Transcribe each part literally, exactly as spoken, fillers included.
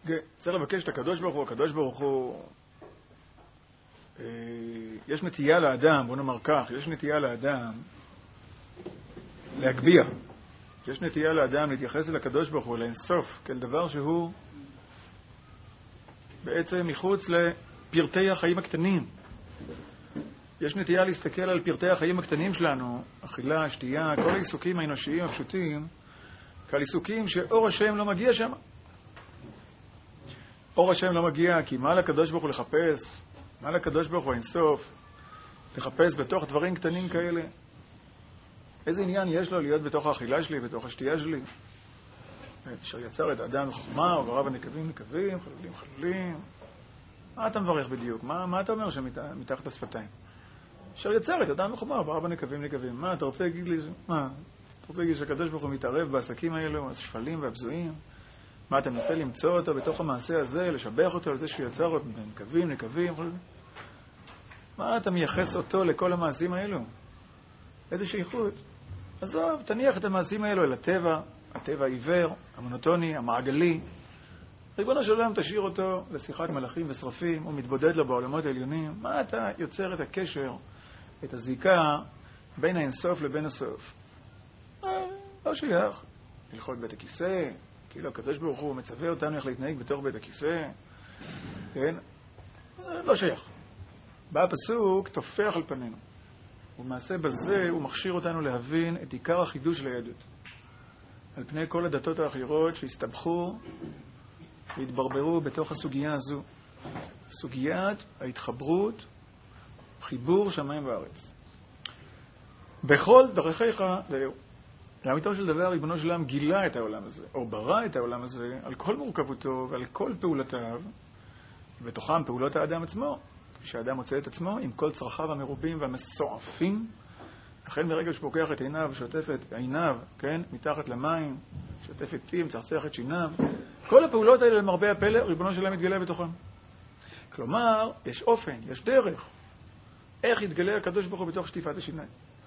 צריך לבקש את הקדוש ברוך הוא, הקדוש ברוך הוא, יש נטייה לאדם, בוא נאמר כך, יש נטייה לאדם להגביה. יש נטייה לאדם להתייחס אל הקדוש ברוך הוא, לאינסוף, כאל דבר שהוא בעצם מחוץ לפרטי החיים הקטנים. יש נטייה להסתכל על פרטי החיים הקטנים שלנו, אכילה, שתייה, כל העיסוקים האנושיים הפשוטים, כעל עיסוקים שאור השם לא מגיע שם. אור השם לא מגיע, כי מה לקדוש ברוך הוא לחפש? מה לקדוש ברוך הוא אינסוף? לחפש בתוך דברים קטנים כאלה? איזה עניין יש לו להיות בתוך האכילה שלי, בתוך השתייה שלי? אשר יצר את האדם בחוכמה, וברא בנקבים נקבים, חלולים חלולים. מה אתה מברך בדיוק? מה, מה אתה אומר שם מתחת לשפתיים? אשר יצר את האדם בחוכמה, וברא בנקבים נקבים. מה, אתה רוצה להגיד לי? מה? אתה רוצה להגיד שהקדוש ברוך הוא מתערב בעסקים האלו, השפלים והבזויים? מה, אתה מנסה למצוא אותו בתוך המעשה הזה, לשבח אותו על זה שהוא יצר אותו בנקבים נקבים? מה, אתה מייחס אותו לכל המעשים האלו? איזה שייכות? עזוב, תניח את המעשים האלו אל הטבע, הטבע העיוור, המונוטוני, המעגלי. ריבונו של עולם תשאיר אותו לשיחת מלאכים ושרפים, הוא מתבודד לו בעולמות העליונים. מה אתה יוצר את הקשר, את הזיקה בין האינסוף לבין הסוף? אה, לא שייך. הלכות בית הכיסא, כאילו הקדוש ברוך הוא מצווה אותנו איך להתנהג בתוך בית הכיסא. כן? לא שייך. בא הפסוק, תופח על פנינו. ומעשה בזה הוא מכשיר אותנו להבין את עיקר החידוש של היהדות. על פני כל הדתות האחרות שהסתבכו והתברברו בתוך הסוגיה הזו. סוגיית ההתחברות, חיבור שמיים וארץ. בכל דרכיך דאהו. לאמיתו של דבר, ריבונו של עולם גילה את העולם הזה, או ברא את העולם הזה, על כל מורכבותו ועל כל פעולותיו, ובתוכם פעולות האדם עצמו. כשאדם מוצא את עצמו עם כל צרכיו המרובים והמסועפים, לכן מרגע שפוקח את עיניו ושוטף את עיניו, כן, מתחת למים, שוטף את פיו, מצחצח את שיניו, כל הפעולות האלה למרבה הפלא, ריבונו שלהם מתגלה בתוכם. כלומר, יש אופן, יש דרך. איך יתגלה הקדוש ברוך הוא בתוך שטיפת השיניים?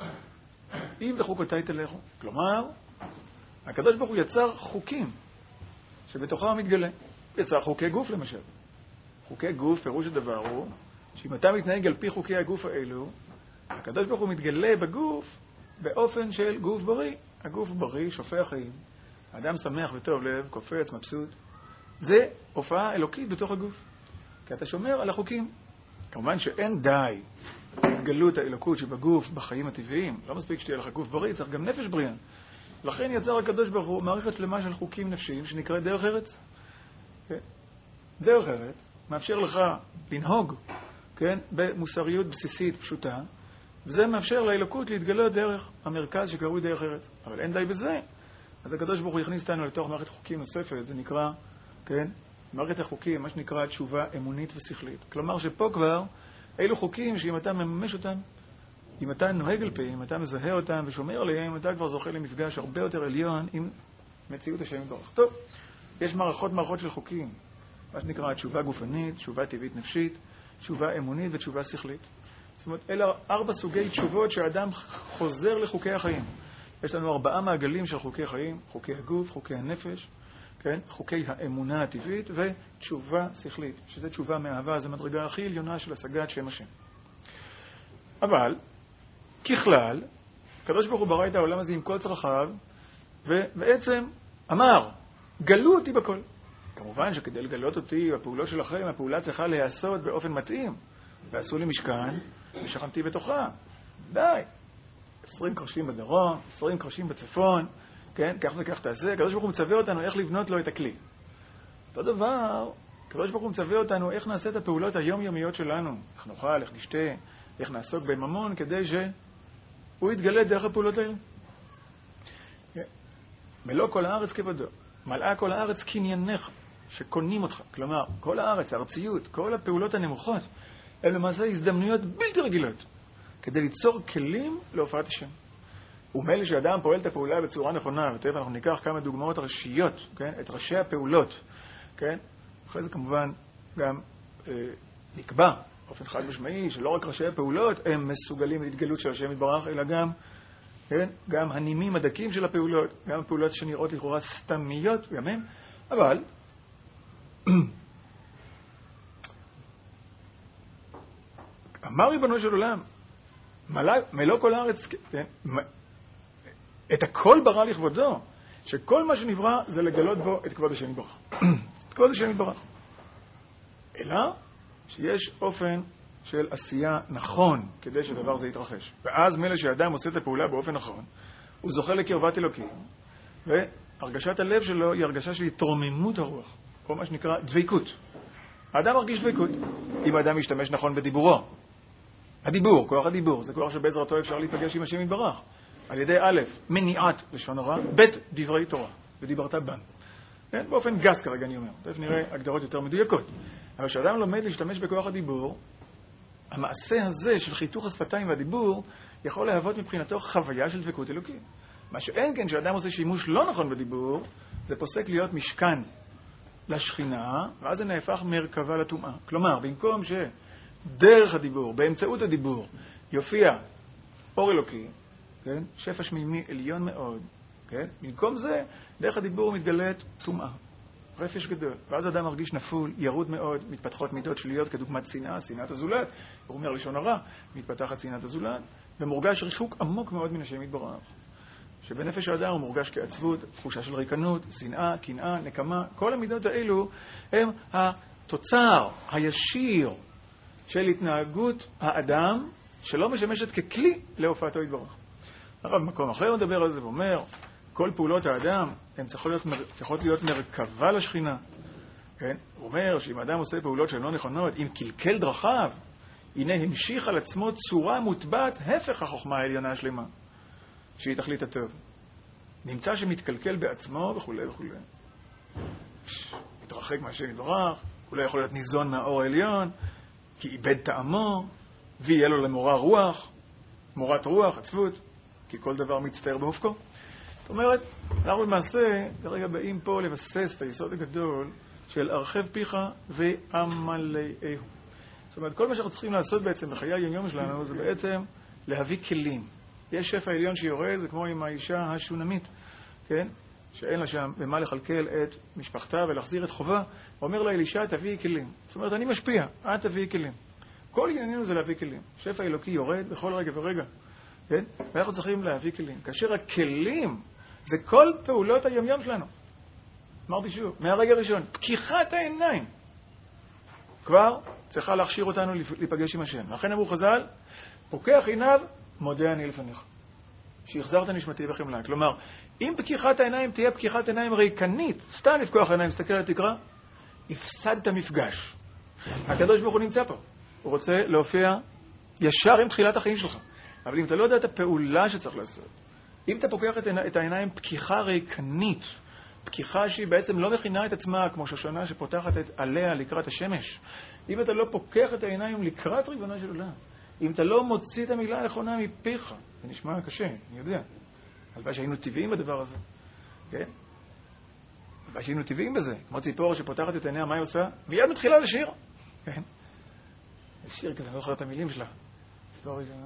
אם בחוקותיי תלכו. כלומר, הקדוש ברוך הוא יצר חוקים שבתוכם מתגלה. יצר חוקי גוף למשל. חוקי גוף, פירוש הדבר הוא, שאם אתה מתנהג על פי חוקי הגוף האלו, הקדוש ברוך הוא מתגלה בגוף באופן של גוף בריא. הגוף בריא, שופע חיים. האדם שמח וטוב לב, קופץ, מבסוט. זה הופעה אלוקית בתוך הגוף. כי אתה שומר על החוקים. כמובן שאין די התגלות האלוקות שבגוף, בחיים הטבעיים. לא מספיק שתהיה לך גוף בריא, צריך גם נפש בריאה. לכן יצר הקדוש ברוך הוא מערכת שלמה של חוקים נפשיים שנקרא דרך ארץ. כן? דרך ארץ מאפשר לך לנהוג, כן, במוסריות בסיסית פשוטה, וזה מאפשר לאלוקות להתגלות דרך המרכז שקרוי דרך ארץ. אבל אין די בזה. אז הקדוש ברוך הוא יכניס אותנו לתוך מערכת חוקים נוספת, זה נקרא, כן, מערכת החוקים, מה שנקרא תשובה אמונית ושכלית. כלומר שפה כבר, אילו חוקים שאם אתה מממש אותם, אם אתה נוהג על פיהם, אם אתה מזהה אותם ושומר עליהם, אתה כבר זוכה למפגש הרבה יותר עליון עם מציאות השם יתברך. טוב, יש מערכות מערכות של חוקים, מה שנקרא תשובה גופנית, תשובה טבעית נפשית, תשובה אמונית ותשובה שכלית. זאת אומרת, אלה ארבע סוגי תשובות שהאדם חוזר לחוקי החיים. יש לנו ארבעה מעגלים של חוקי חיים, חוקי הגוף, חוקי הנפש, כן? חוקי האמונה הטבעית ותשובה שכלית, שזה תשובה מאהבה, זו מדרגה הכי עליונה של השגת שם השם. אבל, ככלל, הקדוש ברוך הוא ברא את העולם הזה עם כל צרכיו, ובעצם אמר, גלו אותי בכל. כמובן שכדי לגלות אותי, הפעולות שלכם, הפעולה צריכה להיעשות באופן מתאים. ועשו לי משכן, ושכנתי בתוכה. די. עשרים קרשים בדרום, עשרים קרשים בצפון, כן? כך וכך תעשה. הקדוש ברוך הוא מצווה אותנו איך לבנות לו את הכלי. אותו דבר, הקדוש ברוך הוא מצווה אותנו איך נעשה את הפעולות היומיומיות שלנו. איך נאכל, איך נשתה, איך נעסוק בממון, כדי שהוא יתגלה דרך הפעולות האלה. מלוא כל הארץ כבודו. מלאה כל הארץ קנייניך, שקונים אותך. כלומר, כל הארץ, הארציות, כל הפעולות הנמוכות, הן למעשה הזדמנויות בלתי רגילות, כדי ליצור כלים להופעת השם. ומילא שאדם פועל את הפעולה בצורה נכונה, ותכף אנחנו ניקח כמה דוגמאות ראשיות, כן? את ראשי הפעולות, כן? אחרי זה כמובן גם אה, נקבע, באופן חד משמעי, שלא רק ראשי הפעולות הם מסוגלים להתגלות של השם יתברך, אלא גם, כן? גם הנימים הדקים של הפעולות, גם הפעולות שנראות לכאורה סתמיות, גם הם, אבל אמר ריבונו של עולם, מלוא כל הארץ, כן, את הכל ברא לכבודו, שכל מה שנברא זה לגלות בו את כבוד השם יתברך. את כבוד השם יתברך. אלא שיש אופן של עשייה נכון כדי שדבר זה יתרחש. ואז מילא שהאדם עושה את הפעולה באופן נכון, הוא זוכה לקרבת אלוקים, והרגשת הלב שלו היא הרגשה של התרוממות הרוח, או מה שנקרא דביקות. האדם מרגיש דביקות אם האדם משתמש נכון בדיבורו. הדיבור, כוח הדיבור, זה כוח שבעזרתו אפשר להיפגש עם השם יתברך. על ידי א', מניעת לשון הרע, ב', דברי תורה, ודיברת בן. כן? באופן גס כרגע אני אומר. תכף נראה הגדרות יותר מדויקות. אבל כשאדם לומד להשתמש בכוח הדיבור, המעשה הזה של חיתוך השפתיים והדיבור יכול להוות מבחינתו חוויה של דבקות אלוקית. מה שאין כן, כשאדם עושה שימוש לא נכון בדיבור, זה פוסק להיות משכן לשכינה, ואז זה נהפך מרכבה לטומאה. כלומר, במקום שדרך הדיבור, באמצעות הדיבור, יופיע אור אלוקי, כן? שפע שמימי עליון מאוד, כן? במקום זה, דרך הדיבור מתגלית טומאה, רפש גדול. ואז אדם מרגיש נפול, ירוד מאוד, מתפתחות מידות שליליות כדוגמת שנאה, שנאת הזולת, הוא אומר לשון הרע, מתפתחת שנאת הזולת, ומורגש ריחוק עמוק מאוד מן השם יתברך. שבנפש האדם הוא מורגש כעצבות, תחושה של ריקנות, שנאה, קנאה, נקמה. כל המידות האלו הם התוצר הישיר של התנהגות האדם שלא משמשת ככלי להופעתו יתברך. עכשיו, במקום אחר הוא מדבר על זה ואומר, כל פעולות האדם הן צריכות להיות, צריכות להיות מרכבה לשכינה. כן? הוא אומר שאם האדם עושה פעולות שהן לא נכונות, אם קלקל דרכיו, הנה המשיך על עצמו צורה מוטבעת הפך החוכמה העליונה השלמה, שהיא תכלית הטוב. נמצא שמתקלקל בעצמו וכו' וכו'. מתרחק מהשם יתברך, הוא לא יכול להיות ניזון מהאור העליון, כי איבד טעמו, ויהיה לו למורה רוח, מורת רוח, עצבות, כי כל דבר מצטער בהופקו. זאת אומרת, אנחנו למעשה כרגע באים פה לבסס את היסוד הגדול של הרחב פיך ועמלאהו. זאת אומרת, כל מה שאנחנו צריכים לעשות בעצם בחיי היום שלנו זה בעצם להביא כלים. יש שפע עליון שיורד, זה כמו עם האישה השונמית, כן? שאין לה שם במה לכלכל את משפחתה ולהחזיר את חובה. הוא אומר לה, אלישע, תביאי כלים. זאת אומרת, אני משפיע, את תביאי כלים. כל ענייננו זה להביא כלים. שפע אלוקי יורד בכל רגע ורגע. כן? ואנחנו צריכים להביא כלים. כאשר הכלים זה כל פעולות היומיום שלנו. אמרתי שוב, מהרגע הראשון, פקיחת העיניים כבר צריכה להכשיר אותנו להיפגש עם השם. לכן אמרו חז"ל, פוקח עיניו, מודה אני לפניך. שהחזרת נשמתי בחמלה. כלומר, אם פקיחת העיניים תהיה פקיחת עיניים ריקנית, סתם לפקוח העיניים, תסתכל על התקרה, הפסדת מפגש. הקדוש ברוך הוא נמצא פה. הוא רוצה להופיע ישר עם תחילת החיים שלך. אבל אם אתה לא יודע את הפעולה שצריך לעשות, אם אתה פוקח את העיניים פקיחה ריקנית, פקיחה שהיא בעצם לא מכינה את עצמה כמו שושנה שפותחת את עליה לקראת השמש, אם אתה לא פוקח את העיניים לקראת ריבונו של עולם, אם אתה לא מוציא את המילה הנכונה מפיך, זה נשמע קשה, אני יודע. הלוואי שהיינו טבעיים בדבר הזה, כן? הלוואי שהיינו טבעיים בזה. כמו ציפור שפותחת את עיניה, מה היא עושה? מיד מתחילה לשיר, כן? לשיר כזה, אני לא זוכר את המילים שלה. ציפור היא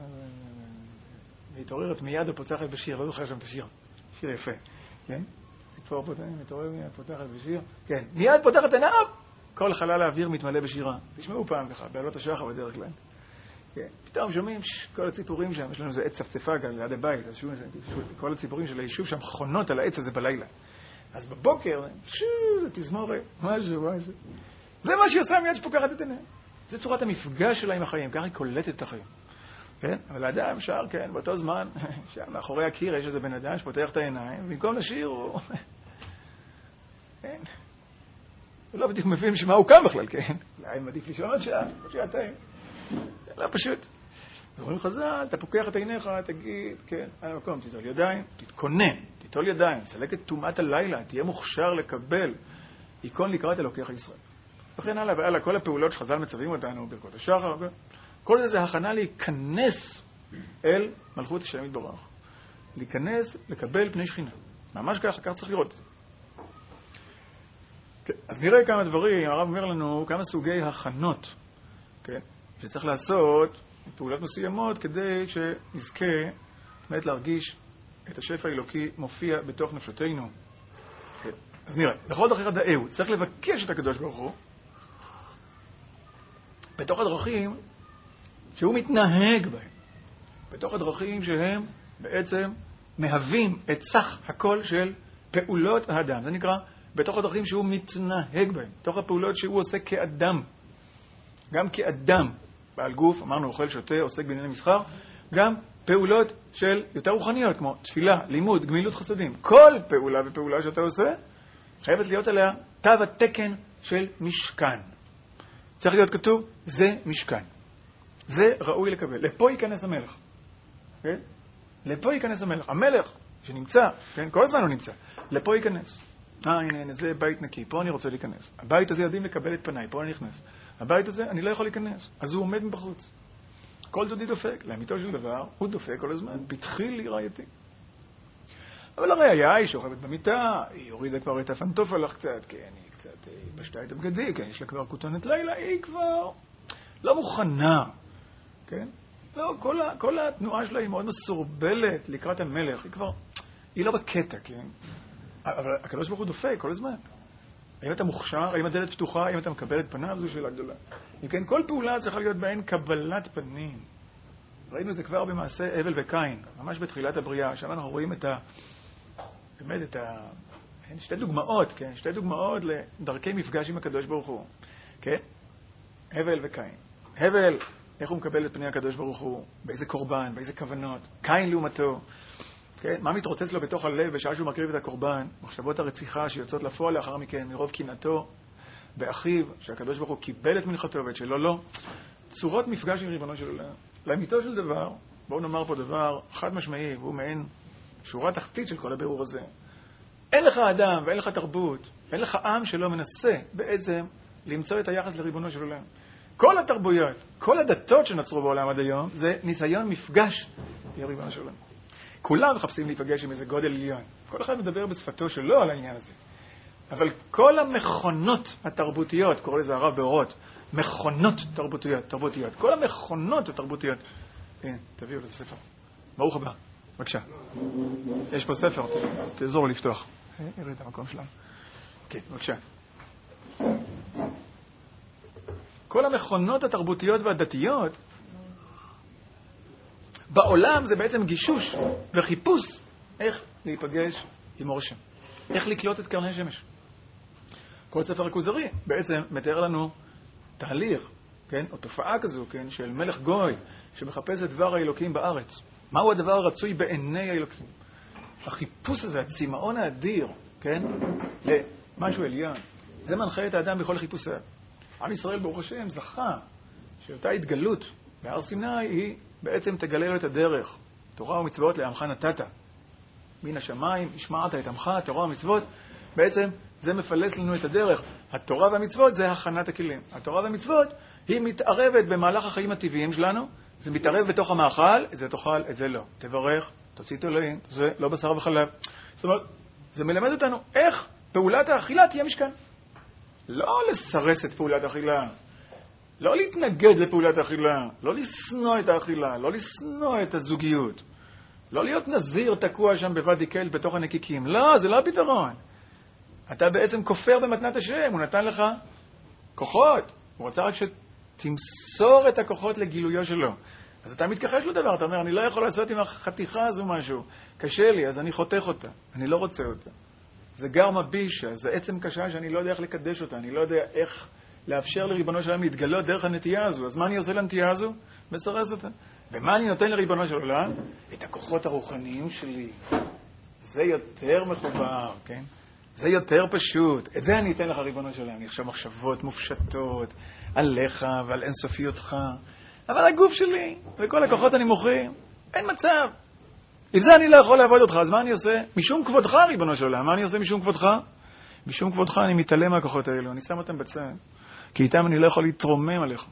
מתעוררת מיד ופותחת בשיר, לא זוכר שם את השיר. שיר יפה, כן? ציפור מתעוררת מיד פותחת בשיר, כן. מיד פותחת עיניה, כל חלל האוויר מתמלא בשירה. תשמעו פעם ככה, בעלות השחר בדרך כלל. כן. פתאום שומעים כל הציפורים שם, יש לנו איזה עץ צפצפה כאן ליד הבית, כל הציפורים של היישוב שם חונות על העץ הזה בלילה. אז בבוקר, שו, זה תזמורת, משהו, משהו. זה מה שהיא עושה מיד שפוקחת את עיניה. זה צורת המפגש שלה עם החיים, ככה היא קולטת את החיים. כן? אבל האדם שר, כן, באותו זמן, שם מאחורי הקיר יש איזה בן אדם שפותח את העיניים, במקום לשיר הוא... כן? הוא לא בדיוק מבין שמה הוא קם בכלל, כן? אולי מעדיף לישון עוד שעה, שעתיים. לא פשוט. אומרים חז"ל, אתה פוקח את עיניך, תגיד, כן, על המקום, תיטול ידיים, תתכונן, תיטול ידיים, תסלק את טומאת הלילה, תהיה מוכשר לקבל עיקון לקראת אלוקיך ישראל. וכן הלאה והלאה, כל הפעולות שחז"ל מצווים אותנו, ברכות השחר, כל זה זה הכנה להיכנס אל מלכות השם יתברך. להיכנס, לקבל פני שכינה. ממש ככה, כך צריך לראות. כן, אז נראה כמה דברים, הרב אומר לנו כמה סוגי הכנות, כן? שצריך לעשות פעולות מסוימות כדי שנזכה באמת להרגיש את השפע האלוקי מופיע בתוך נפשותינו. כן. אז נראה, לכל דרכיך דאהו, צריך לבקש את הקדוש ברוך הוא, בתוך הדרכים שהוא מתנהג בהם, בתוך הדרכים שהם בעצם מהווים את סך הכל של פעולות האדם. זה נקרא בתוך הדרכים שהוא מתנהג בהם, בתוך הפעולות שהוא עושה כאדם. גם כאדם, בעל גוף, אמרנו, אוכל, שותה, עוסק בענייני מסחר, גם פעולות של יותר רוחניות, כמו תפילה, לימוד, גמילות חסדים. כל פעולה ופעולה שאתה עושה, חייבת להיות עליה תו התקן של משכן. צריך להיות כתוב, זה משכן. זה ראוי לקבל. לפה ייכנס המלך. כן? לפה ייכנס המלך. המלך שנמצא, כן? כל הזמן הוא נמצא. לפה ייכנס. אה, הנה, הנה, זה בית נקי. פה אני רוצה להיכנס. הבית הזה יודעים לקבל את פניי. פה אני נכנס. הבית הזה, אני לא יכול להיכנס. אז הוא עומד מבחוץ. כל דודי דופק. לאמיתו של דבר, הוא דופק כל הזמן. פתחי לי רעייתי. אבל הראיה היא שוכבת במיטה, היא הורידה כבר את הפנטופה לך קצת, כן, היא קצת בשתה את הבגדי, כן, יש לה כבר כותונת לילה, היא כבר לא מוכנה, כן? לא, כל, ה, כל התנועה שלה היא מאוד מסורבלת לקראת המלך, היא כבר, היא לא בקטע, כן? אבל הקדוש ברוך הוא דופק כל הזמן. האם אתה מוכשר, האם הדלת פתוחה, האם אתה מקבל את פניו, זו שאלה גדולה. אם כן, כל פעולה צריכה להיות בהן קבלת פנים. ראינו את זה כבר במעשה אבל וקין, ממש בתחילת הבריאה, שם אנחנו רואים את ה... באמת את ה... שתי דוגמאות, כן? שתי דוגמאות לדרכי מפגש עם הקדוש ברוך הוא. כן? הבל וקין. הבל, איך הוא מקבל את פני הקדוש ברוך הוא? באיזה קורבן, באיזה כוונות? קין לעומתו. כן? מה מתרוצץ לו בתוך הלב בשעה שהוא מקריב את הקורבן? מחשבות הרציחה שיוצאות לפועל לאחר מכן מרוב קנאתו באחיו, שהקדוש ברוך הוא קיבל את מנחתו ואת שלו לא. צורות מפגש עם ריבונו של עולם. לאמיתו של דבר, בואו נאמר פה דבר חד משמעי, והוא מעין שורה תחתית של כל הבירור הזה. אין לך אדם ואין לך תרבות, אין לך עם שלא מנסה בעצם למצוא את היחס לריבונו של עולם. כל התרבויות, כל הדתות שנוצרו בעולם עד היום, זה ניסיון מפגש עם ריבונו של עולם. כולם מחפשים להיפגש עם איזה גודל עליון. כל אחד מדבר בשפתו שלו על העניין הזה. אבל כל המכונות התרבותיות, קורא לזה הרב באורות, מכונות תרבותיות, תרבותיות. כל המכונות התרבותיות. הנה, תביאו לזה ספר. ברוך הבא. בבקשה. יש פה ספר, תעזור לפתוח. הראי את המקום שלנו. כן, בבקשה. כל המכונות התרבותיות והדתיות, בעולם זה בעצם גישוש וחיפוש איך להיפגש עם אור השם. איך לקלוט את קרני שמש. כל ספר הכוזרי בעצם מתאר לנו תהליך, כן, או תופעה כזו, כן, של מלך גוי שמחפש את דבר האלוקים בארץ. מהו הדבר הרצוי בעיני האלוקים? החיפוש הזה, הצמאון האדיר, כן, למשהו עליון, זה מנחה את האדם בכל חיפושיו. עם ישראל ברוך השם זכה שאותה התגלות בהר סיני היא בעצם תגלה לו את הדרך. תורה ומצוות לעמך נתת. מן השמיים השמעת את עמך, תורה ומצוות, בעצם זה מפלס לנו את הדרך. התורה והמצוות זה הכנת הכלים. התורה והמצוות היא מתערבת במהלך החיים הטבעיים שלנו, זה מתערב בתוך המאכל, את זה תאכל, את זה לא. תברך, תוציא תולעים, זה לא בשר וחלב. זאת אומרת, זה מלמד אותנו איך פעולת האכילה תהיה משכן. לא לסרס את פעולת האכילה, לא להתנגד לפעולת האכילה, לא לשנוא את האכילה, לא לשנוא את הזוגיות, לא להיות נזיר תקוע שם בוואדי קל בתוך הנקיקים. לא, זה לא הפתרון. אתה בעצם כופר במתנת השם, הוא נתן לך כוחות. הוא רצה רק שתמסור את הכוחות לגילויו שלו. אז אתה מתכחש לדבר, אתה אומר, אני לא יכול לעשות עם החתיכה הזו משהו. קשה לי, אז אני חותך אותה. אני לא רוצה אותה. זה גרמה בישה, זה עצם קשה שאני לא יודע איך לקדש אותה. אני לא יודע איך לאפשר לריבונו של עולם להתגלות דרך הנטייה הזו. אז מה אני עושה לנטייה הזו? מסרס אותה. ומה אני נותן לריבונו של עולם? את הכוחות הרוחניים שלי. זה יותר מחובר, כן? זה יותר פשוט. את זה אני אתן לך ריבונו של עולם. אני חושב מחשבות מופשטות עליך ועל אינסופיותך. אבל הגוף שלי וכל הכוחות אני מוכרים. אין מצב. אם זה אני לא יכול לעבוד אותך, אז מה אני עושה? משום כבודך, ריבונו של עולם. מה אני עושה משום כבודך? משום כבודך אני מתעלם מהכוחות האלו. אני שם אותם בצד. כי איתם אני לא יכול להתרומם עליך.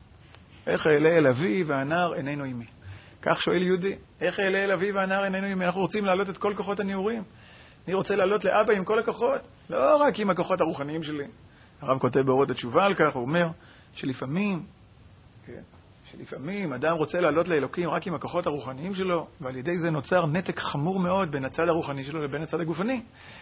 איך אעלה אל אבי והנער איננו עמי. כך שואל יהודי, איך אעלה אל אבי והנער איננו עמי. אנחנו רוצים להעלות את כל כוחות הנעורים. אני רוצה לעלות לאבא עם כל הכוחות, לא רק עם הכוחות הרוחניים שלי. הרב כותב באורות התשובה על כך, הוא אומר שלפעמים, כן, שלפעמים אדם רוצה לעלות לאלוקים רק עם הכוחות הרוחניים שלו, ועל ידי זה נוצר נתק חמור מאוד בין הצד הרוחני שלו לבין הצד הגופני.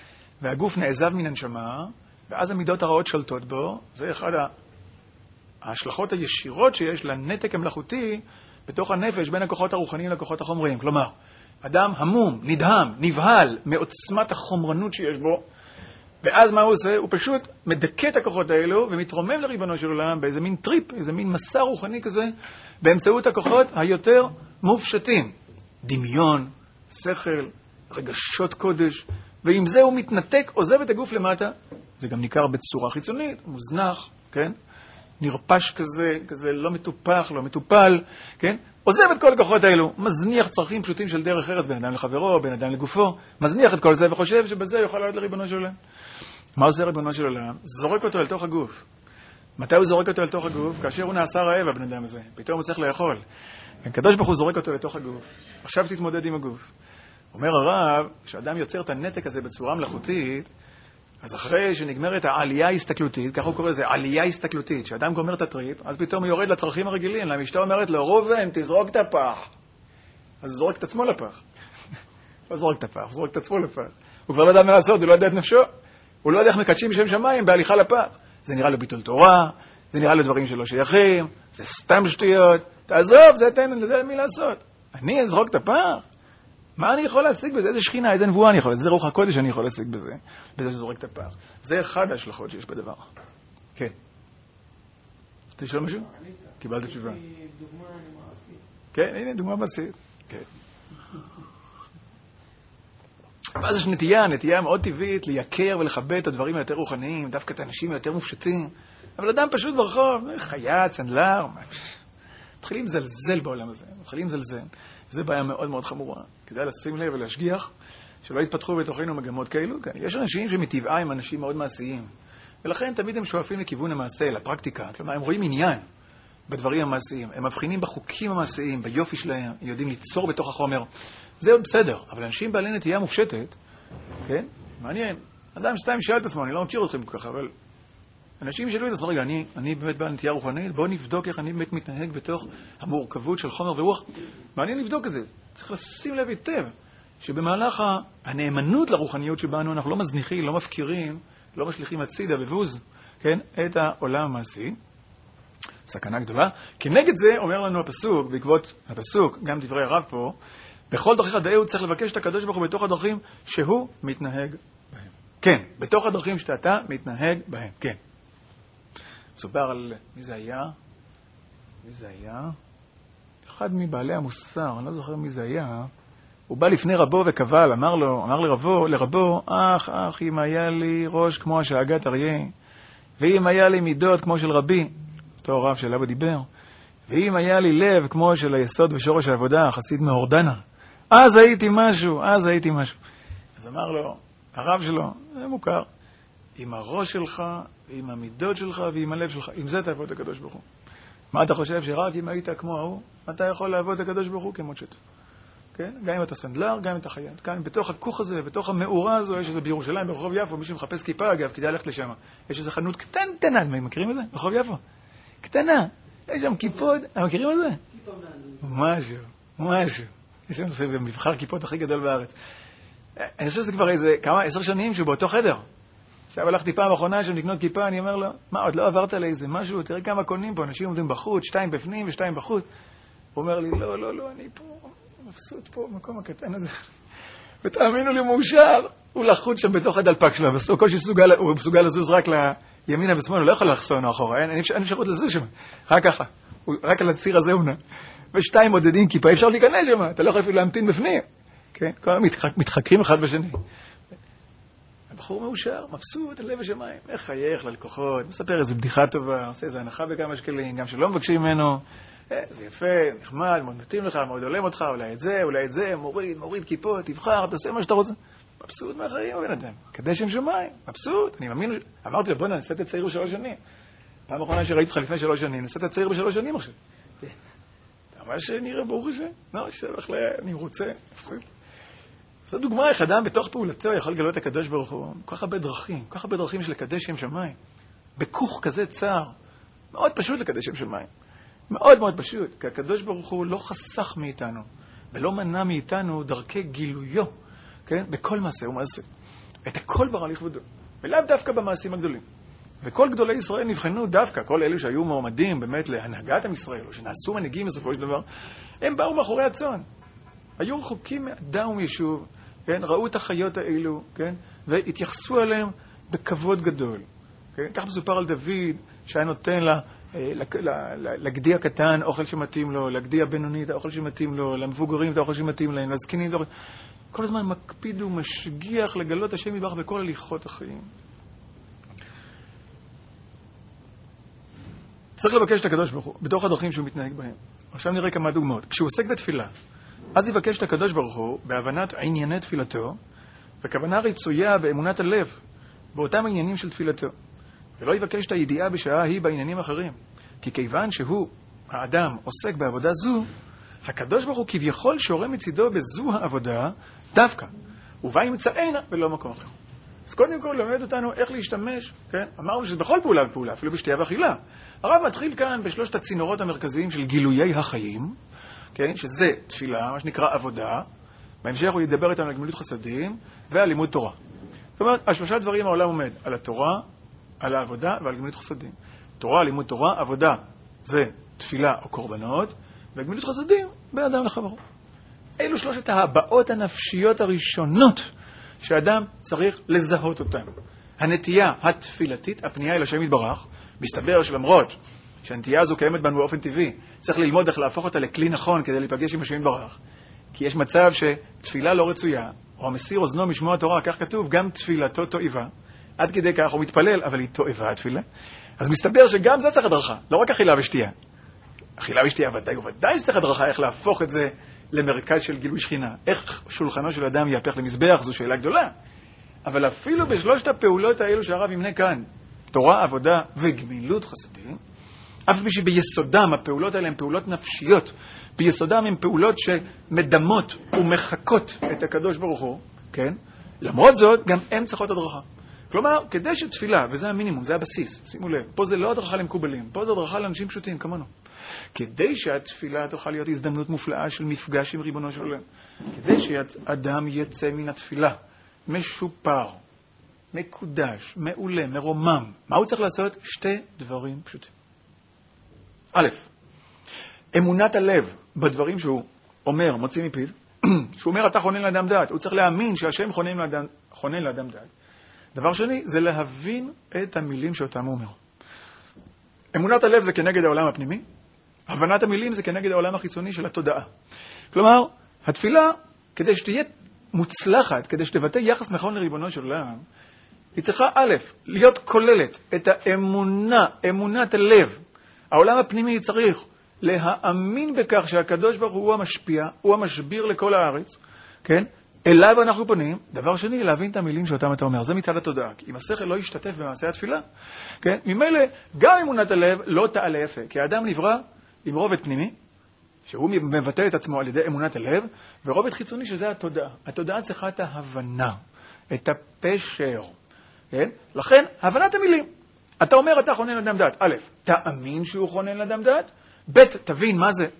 והגוף נעזב מן הנשמה, ואז המידות הרעות שולטות בו. זה אחד ההשלכות הישירות שיש לנתק המלאכותי בתוך הנפש בין הכוחות הרוחניים לכוחות החומריים. כלומר, אדם המום, נדהם, נבהל מעוצמת החומרנות שיש בו, ואז מה הוא עושה? הוא פשוט מדכא את הכוחות האלו ומתרומם לריבונו של עולם באיזה מין טריפ, איזה מין מסע רוחני כזה, באמצעות הכוחות היותר מופשטים. דמיון, שכל, רגשות קודש, ועם זה הוא מתנתק, עוזב את הגוף למטה. זה גם ניכר בצורה חיצונית, מוזנח, כן? נרפש כזה, כזה לא מטופח, לא מטופל, כן? עוזב את כל הכוחות האלו, מזניח צרכים פשוטים של דרך ארץ, בין אדם לחברו, בין אדם לגופו, מזניח את כל זה וחושב שבזה יוכל לעלות לריבונו של עולם. מה עושה ריבונו של עולם? זורק אותו אל תוך הגוף. מתי הוא זורק אותו אל תוך הגוף? כאשר הוא נעשה רעב, הבן אדם הזה. פתאום הוא צריך לאכול. הקדוש ברוך הוא זורק אותו לתוך הגוף. עכשיו תתמודד עם הגוף. אומר הרב, כשאדם יוצר את הנתק הזה בצורה מלאכותית, אז אחרי שנגמרת העלייה ההסתכלותית, ככה הוא קורא לזה, עלייה הסתכלותית, כשאדם גומר את הטריפ, אז פתאום הוא יורד לצרכים הרגילים, לאשתו אומרת לו, ראובן, תזרוק את הפח. אז הוא זורק את עצמו לפח. לא זורק את הפח, הוא זורק את עצמו לפח. הוא כבר לא יודע מה לעשות, הוא לא יודע את נפשו. הוא לא יודע איך מקדשים בשם שמיים בהליכה לפח. זה נראה לו ביטול תורה, זה נראה לו דברים שלא שייכים, זה סתם שטויות. תעזוב, זה תן, זה מי לעשות. אני אזרוק את הפח? מה אני יכול להשיג בזה? איזה שכינה, איזה נבואה אני יכול, איזה רוח הקודש אני יכול להשיג בזה, בזה שזורק את הפח. זה אחד ההשלכות שיש בדבר. כן. אתה לשאול משהו? קיבלת תשובה. דוגמה מעשית. כן, הנה, דוגמה מעשית. כן. ואז יש נטייה, נטייה מאוד טבעית לייקר ולכבד את הדברים היותר רוחניים, דווקא את האנשים היותר מופשטים. אבל אדם פשוט ברחוב, חיה, צנדלר, מתחילים לזלזל בעולם הזה, מתחילים לזלזל. וזו בעיה מאוד מאוד חמורה. כדאי לשים לב ולהשגיח שלא יתפתחו בתוכנו מגמות כאלו. יש אנשים שמטבעה הם אנשים מאוד מעשיים, ולכן תמיד הם שואפים לכיוון המעשה, לפרקטיקה. כלומר, הם רואים עניין בדברים המעשיים. הם מבחינים בחוקים המעשיים, ביופי שלהם, הם יודעים ליצור בתוך החומר. זה עוד בסדר. אבל אנשים בעלי נטייה מופשטת, כן? מעניין. אדם שתיים שאל את עצמו, אני לא מכיר אתכם ככה, אבל אנשים שאלו את עצמו, רגע, אני, אני באמת בעל נטייה רוחנית, בואו נבדוק איך אני באמת מתנהג בתוך המורכבות של חומר ורוח. מעניין לבדוק את זה. צריך לשים לב היטב שבמהלך הנאמנות לרוחניות שבנו, אנחנו לא מזניחים, לא מפקירים, לא משליחים הצידה בבוז, כן, את העולם המעשי. סכנה גדולה. כנגד זה אומר לנו הפסוק, בעקבות הפסוק, גם דברי הרב פה, בכל דרכיך דאהו צריך לבקש את הקדוש ברוך הוא בתוך הדרכים שהוא מתנהג בהם. כן, בתוך הדרכים שאתה מתנהג בהם, כן. מסופר על מי זה היה? מי זה היה? אחד מבעלי המוסר, אני לא זוכר מי זה היה. הוא בא לפני רבו וקבל, אמר לו, אמר לרבו, לרבו, אך, אך, אם היה לי ראש כמו השאגת אריה, ואם היה לי מידות כמו של רבי, אותו רב שאליו דיבר, ואם היה לי לב כמו של היסוד ושורש העבודה, חסיד מהורדנה, אז הייתי משהו, אז הייתי משהו. אז אמר לו, הרב שלו, זה מוכר, עם הראש שלך, עם המידות שלך ועם הלב שלך, עם זה תעבוד את הקדוש ברוך הוא. מה אתה חושב? שרק אם היית כמו ההוא, אתה יכול לעבוד את הקדוש ברוך הוא כמו שאתה. כן? גם אם אתה סנדלר, גם אם אתה חייד. כאן, בתוך הכוך הזה, בתוך המאורה הזו, יש איזה בירושלים, ברחוב יפו, מישהו מחפש כיפה, אגב, כדאי ללכת לשם. יש איזה חנות קטנטנה, מכירים את זה? ברחוב יפו. קטנה. יש שם כיפות, מכירים את זה? משהו, משהו. יש שם מבחר כיפות הכי גדול בארץ. אני חושב שזה כבר איזה כמה, עשר שנים שהוא באותו חדר. עכשיו הלכתי פעם האחרונה שם לקנות כיפה, אני אומר לו, מה, עוד לא עברת לאיזה משהו? תראה כמה קונים פה, אנשים עומדים בחוץ, שתיים בפנים ושתיים בחוץ. הוא אומר לי, לא, לא, לא, אני פה, מבסוט פה, במקום הקטן הזה. ותאמינו לי, מאושר. הוא לחוץ שם בתוך הדלפק שלו, הוא קושי סוגל, הוא מסוגל לזוז רק לימינה ושמאלה, הוא לא יכול לחסון אחורה, אין, אין אפשרות לזוז שם, רק ככה. הוא, רק על הציר הזה הוא נע. ושתיים מודדים כיפה, אפשר להיכנס שם, אתה לא יכול אפילו להמתין בפנים. כן? כל מתחק, מתחקים אחד בשני. הבחור מאושר, מבסוט, הלב השמיים, איך חייך ללקוחות, מספר איזו בדיחה טובה, עושה איזו הנחה בכמה שקלים, גם שלא מבקשים ממנו, אה, זה יפה, נחמד, מאוד מתאים לך, מאוד עולם אותך, אולי את זה, אולי את זה, מוריד, מוריד כיפות, תבחר, תעשה מה שאתה רוצה. מבסוט מהחיים, בן אדם, קדש שם שמיים, מבסוט, אני מאמין, אמרתי לו, בוא נעשה את הצעיר בשלוש שנים. פעם אחרונה שראיתי אותך לפני שלוש שנים, נעשה את הצעיר בשלוש שנים עכשיו. אתה ממש נראה ברוך השם, לא, שבח לה, אני רוצה, מבסוט. זו דוגמה איך אדם בתוך פעולתו יכול לגלות את הקדוש ברוך הוא. כל כך הרבה דרכים, כל כך הרבה דרכים של לקדש שם שמיים. בכוך כזה צער. מאוד פשוט לקדש שם שמיים. מאוד מאוד פשוט. כי הקדוש ברוך הוא לא חסך מאיתנו, ולא מנע מאיתנו דרכי גילויו, כן? בכל מעשה ומעשה. את הכל ברא לכבודו, ולאו דווקא במעשים הגדולים. וכל גדולי ישראל נבחנו דווקא, כל אלו שהיו מועמדים באמת להנהגת עם ישראל, או שנעשו מנהיגים בסופו של דבר, הם באו מאחורי הצאן. היו רחוקים מאדם ומישוב, כן? ראו את החיות האלו, כן? והתייחסו אליהם בכבוד גדול. כן? כך מסופר על דוד, שהיה נותן לה, לגדי הקטן אוכל שמתאים לו, לגדי הבינוני את האוכל שמתאים לו, למבוגרים את האוכל שמתאים להם, לזקנים את האוכל. כל הזמן מקפיד ומשגיח לגלות השם יתברך בכל הליכות החיים. צריך לבקש את הקדוש ברוך הוא, בתוך הדרכים שהוא מתנהג בהם. עכשיו נראה כמה דוגמאות. כשהוא עוסק בתפילה, אז יבקש את הקדוש ברוך הוא בהבנת ענייני תפילתו, וכוונה רצויה באמונת הלב, באותם עניינים של תפילתו. ולא יבקש את הידיעה בשעה היא בעניינים אחרים. כי כיוון שהוא, האדם, עוסק בעבודה זו, הקדוש ברוך הוא כביכול שורה מצידו בזו העבודה דווקא. ובה ימצאנה ולא מקום אחר. אז קודם כל למד אותנו איך להשתמש, כן? אמרנו שזה בכל פעולה ופעולה, אפילו בשתייה ואכילה. הרב מתחיל כאן בשלושת הצינורות המרכזיים של גילויי החיים, כן? שזה תפילה, מה שנקרא עבודה. בהמשך הוא ידבר איתנו על גמילות חסדים ועל לימוד תורה. זאת אומרת, על שלושה דברים העולם עומד, על התורה, על העבודה ועל גמילות חסדים. תורה, לימוד תורה, עבודה זה תפילה או קורבנות, וגמילות חסדים בין אדם לחברו. אלו שלושת ההבעות הנפשיות הראשונות שאדם צריך לזהות אותן. הנטייה התפילתית, הפנייה אל השם יתברך, מסתבר שלמרות שהנטייה הזו קיימת בנו באופן טבעי, צריך ללמוד איך להפוך אותה לכלי נכון כדי להיפגש עם השם יתברך. כי יש מצב שתפילה לא רצויה, או המסיר אוזנו משמוע התורה, כך כתוב, גם תפילתו תועבה. עד כדי כך הוא מתפלל, אבל היא תועבה התפילה. אז מסתבר שגם זה צריך הדרכה, לא רק אכילה ושתייה. אכילה ושתייה ודאי וודאי שצריך הדרכה, איך להפוך את זה למרכז של גילוי שכינה. איך שולחנו של אדם יהפך למזבח, זו שאלה גדולה. אבל אפילו בשלושת הפעולות האלו שהרב ימנה כאן, תורה, עבודה וגמילות חסדים, אף פי שביסודם הפעולות האלה הן פעולות נפשיות, ביסודם הן פעולות שמדמות ומחקות את הקדוש ברוך הוא, כן? למרות זאת, גם הן צריכות הדרכה. כלומר, כדי שתפילה, וזה המינימום, זה הבסיס, שימו לב, פה זה לא הדרכה למקובלים, פה זה הדרכה לאנשים פשוטים, כמונו. כדי שהתפילה תוכל להיות הזדמנות מופלאה של מפגש עם ריבונו של עולם, כדי שאדם יצא מן התפילה משופר, מקודש, מעולה, מרומם, מה הוא צריך לעשות? שתי דברים פשוטים. א', אמונת הלב בדברים שהוא אומר, מוציא מפיו, שהוא אומר, אתה חונן לאדם דעת, הוא צריך להאמין שהשם חונן לאדם, חונן לאדם דעת. דבר שני, זה להבין את המילים שאותם הוא אומר. אמונת הלב זה כנגד העולם הפנימי, הבנת המילים זה כנגד העולם החיצוני של התודעה. כלומר, התפילה, כדי שתהיה מוצלחת, כדי שתבטא יחס נכון לריבונו של עולם, היא צריכה א', להיות כוללת את האמונה, אמונת הלב. העולם הפנימי צריך להאמין בכך שהקדוש ברוך הוא המשפיע, הוא המשביר לכל הארץ, כן? אליו אנחנו פונים. דבר שני, להבין את המילים שאותם אתה אומר. זה מצד התודעה. כי אם השכל לא ישתתף במעשה התפילה, כן? ממילא, גם אמונת הלב לא תעלה יפה. כי האדם נברא עם רובד פנימי, שהוא מבטא את עצמו על ידי אמונת הלב, ורובד חיצוני שזה התודעה. התודעה צריכה את ההבנה, את הפשר, כן? לכן, הבנת המילים. אתה אומר, אתה חונן לאדם דעת. א', תאמין שהוא חונן לאדם דעת. ב', תבין מה זה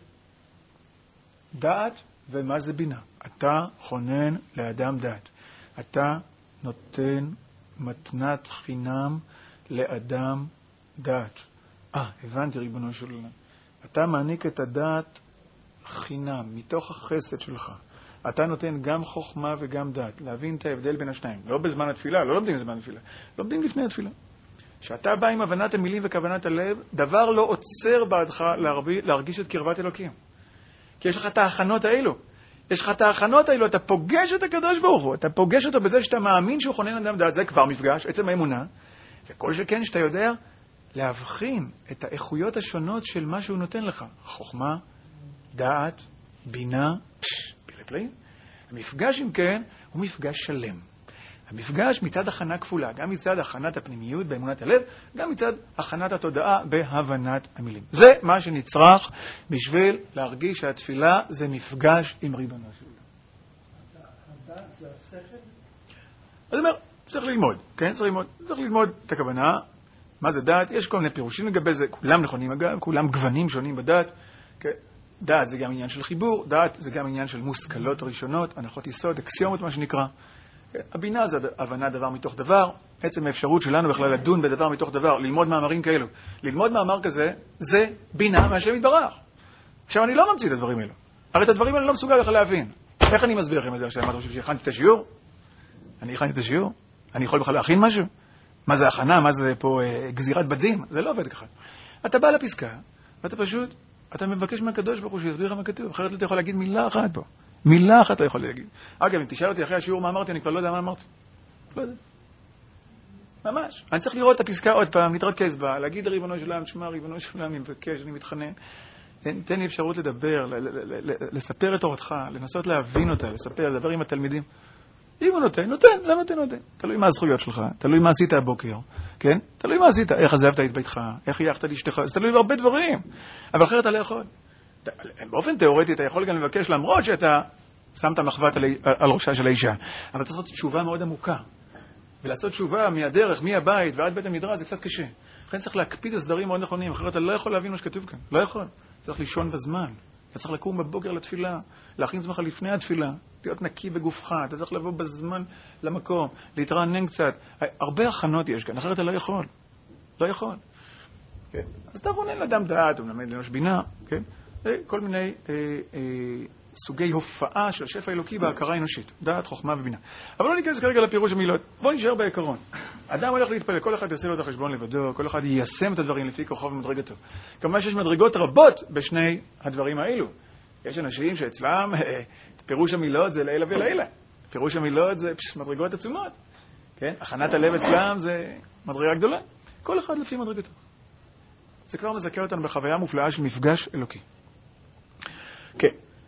דעת ומה זה בינה. אתה חונן לאדם דעת. אתה נותן מתנת חינם לאדם דעת. אה, הבנתי ריבונו של עולם. אתה מעניק את הדעת חינם, מתוך החסד שלך. אתה נותן גם חוכמה וגם דעת. להבין את ההבדל בין השניים. לא בזמן התפילה, לא לומדים בזמן התפילה. לומדים לפני התפילה. שאתה בא עם הבנת המילים וכוונת הלב, דבר לא עוצר בעדך להרגיש את קרבת אלוקים. כי יש לך את ההכנות האלו. יש לך את ההכנות האלו, אתה פוגש את הקדוש ברוך הוא, אתה פוגש אותו בזה שאתה מאמין שהוא חונן אדם דעת, זה כבר מפגש, עצם האמונה, וכל שכן שאתה יודע להבחין את האיכויות השונות של מה שהוא נותן לך. חוכמה, דעת, בינה, פש, פלא פלאים. המפגש, אם כן, הוא מפגש שלם. המפגש מצד הכנה כפולה, גם מצד הכנת הפנימיות באמונת הלב, גם מצד הכנת התודעה בהבנת המילים. זה מה שנצרך בשביל להרגיש שהתפילה זה מפגש עם ריבונו של עולם. הדעת זה השכל? אני אומר, צריך ללמוד, כן? צריך ללמוד, צריך ללמוד את הכוונה, מה זה דעת, יש כל מיני פירושים לגבי זה, כולם נכונים אגב, כולם גוונים שונים בדעת, כן? דעת זה גם עניין של חיבור, דעת זה גם עניין של מושכלות ראשונות, הנחות יסוד, אקסיומות מה שנקרא. הבינה זה הבנה דבר מתוך דבר, עצם האפשרות שלנו בכלל לדון בדבר מתוך דבר, ללמוד מאמרים כאלו. ללמוד מאמר כזה, זה בינה מהשם יתברך. עכשיו, אני לא ממציא את הדברים האלו. הרי את הדברים האלו לא מסוגל לך להבין. איך אני מסביר לכם את זה עכשיו? מה אתה חושב שהכנתי את השיעור? אני הכנתי את השיעור? אני יכול בכלל להכין משהו? מה זה הכנה? מה זה פה אה, גזירת בדים? זה לא עובד ככה. אתה בא לפסקה, ואתה פשוט, אתה מבקש מהקדוש ברוך הוא שיסביר לך מה כתוב. אחרת לא אתה יכול להגיד מילה אחת פה. מילה אחת אתה יכול להגיד. אגב, אם תשאל אותי אחרי השיעור מה אמרתי, אני כבר לא יודע מה אמרתי. לא יודע. ממש. אני צריך לראות את הפסקה עוד פעם, להתרכז בה, להגיד ריבונו של עולם, תשמע, ריבונו של עולם, אני מבקש, אני מתחנן. תן לי אפשרות לדבר, לספר את אורתך, לנסות להבין אותה, לספר, לדבר עם התלמידים. אם הוא נותן, נותן, למה אתה נותן? תלוי מה הזכויות שלך, תלוי מה עשית הבוקר, כן? תלוי מה עשית, איך עזבת את ביתך, איך חייכת לאשתך, זה תלוי בהרבה דברים. אבל אחרת אתה לא יכול. באופן תיאורטי אתה יכול גם לבקש, למרות שאתה שמת מחבת על, על ראשה של האישה. אבל אתה צריך לעשות תשובה מאוד עמוקה. ולעשות תשובה מהדרך, מהבית ועד בית המדרש, זה קצת קשה. לכן צריך להקפיד הסדרים מאוד נכונים, אחרת אתה לא יכול להבין מה שכתוב כאן. לא יכול. צריך לישון בזמן. אתה צריך לקום בבוקר לתפילה, להכין עצמך לפני התפילה, להיות נקי בגופך, אתה צריך לבוא בזמן למקום, להתרענן קצת. הרבה הכנות יש כאן, אחרת אתה לא יכול. לא יכול. כן? אז אתה רונן לאדם דעת, הוא מלמד לאנוש בינה, כן? כל מיני אה, אה, סוגי הופעה של שפע אלוקי בהכרה האנושית, דעת, חוכמה ובינה. אבל לא ניכנס כרגע לפירוש המילות. בוא נשאר בעיקרון. אדם הולך להתפלל, כל אחד יעשה לו את החשבון לבדו, כל אחד יישם את הדברים לפי כוחו ומדרגתו. כמובן שיש מדרגות רבות בשני הדברים האלו. יש אנשים שאצלם פירוש המילות זה לילה ולילה. פירוש המילות זה פש, מדרגות עצומות. כן? הכנת הלב אצלם זה מדרגה גדולה. כל אחד לפי מדרגתו. זה כבר מזכה אותנו בחוויה מופלאה של מפגש אלוקי. כן.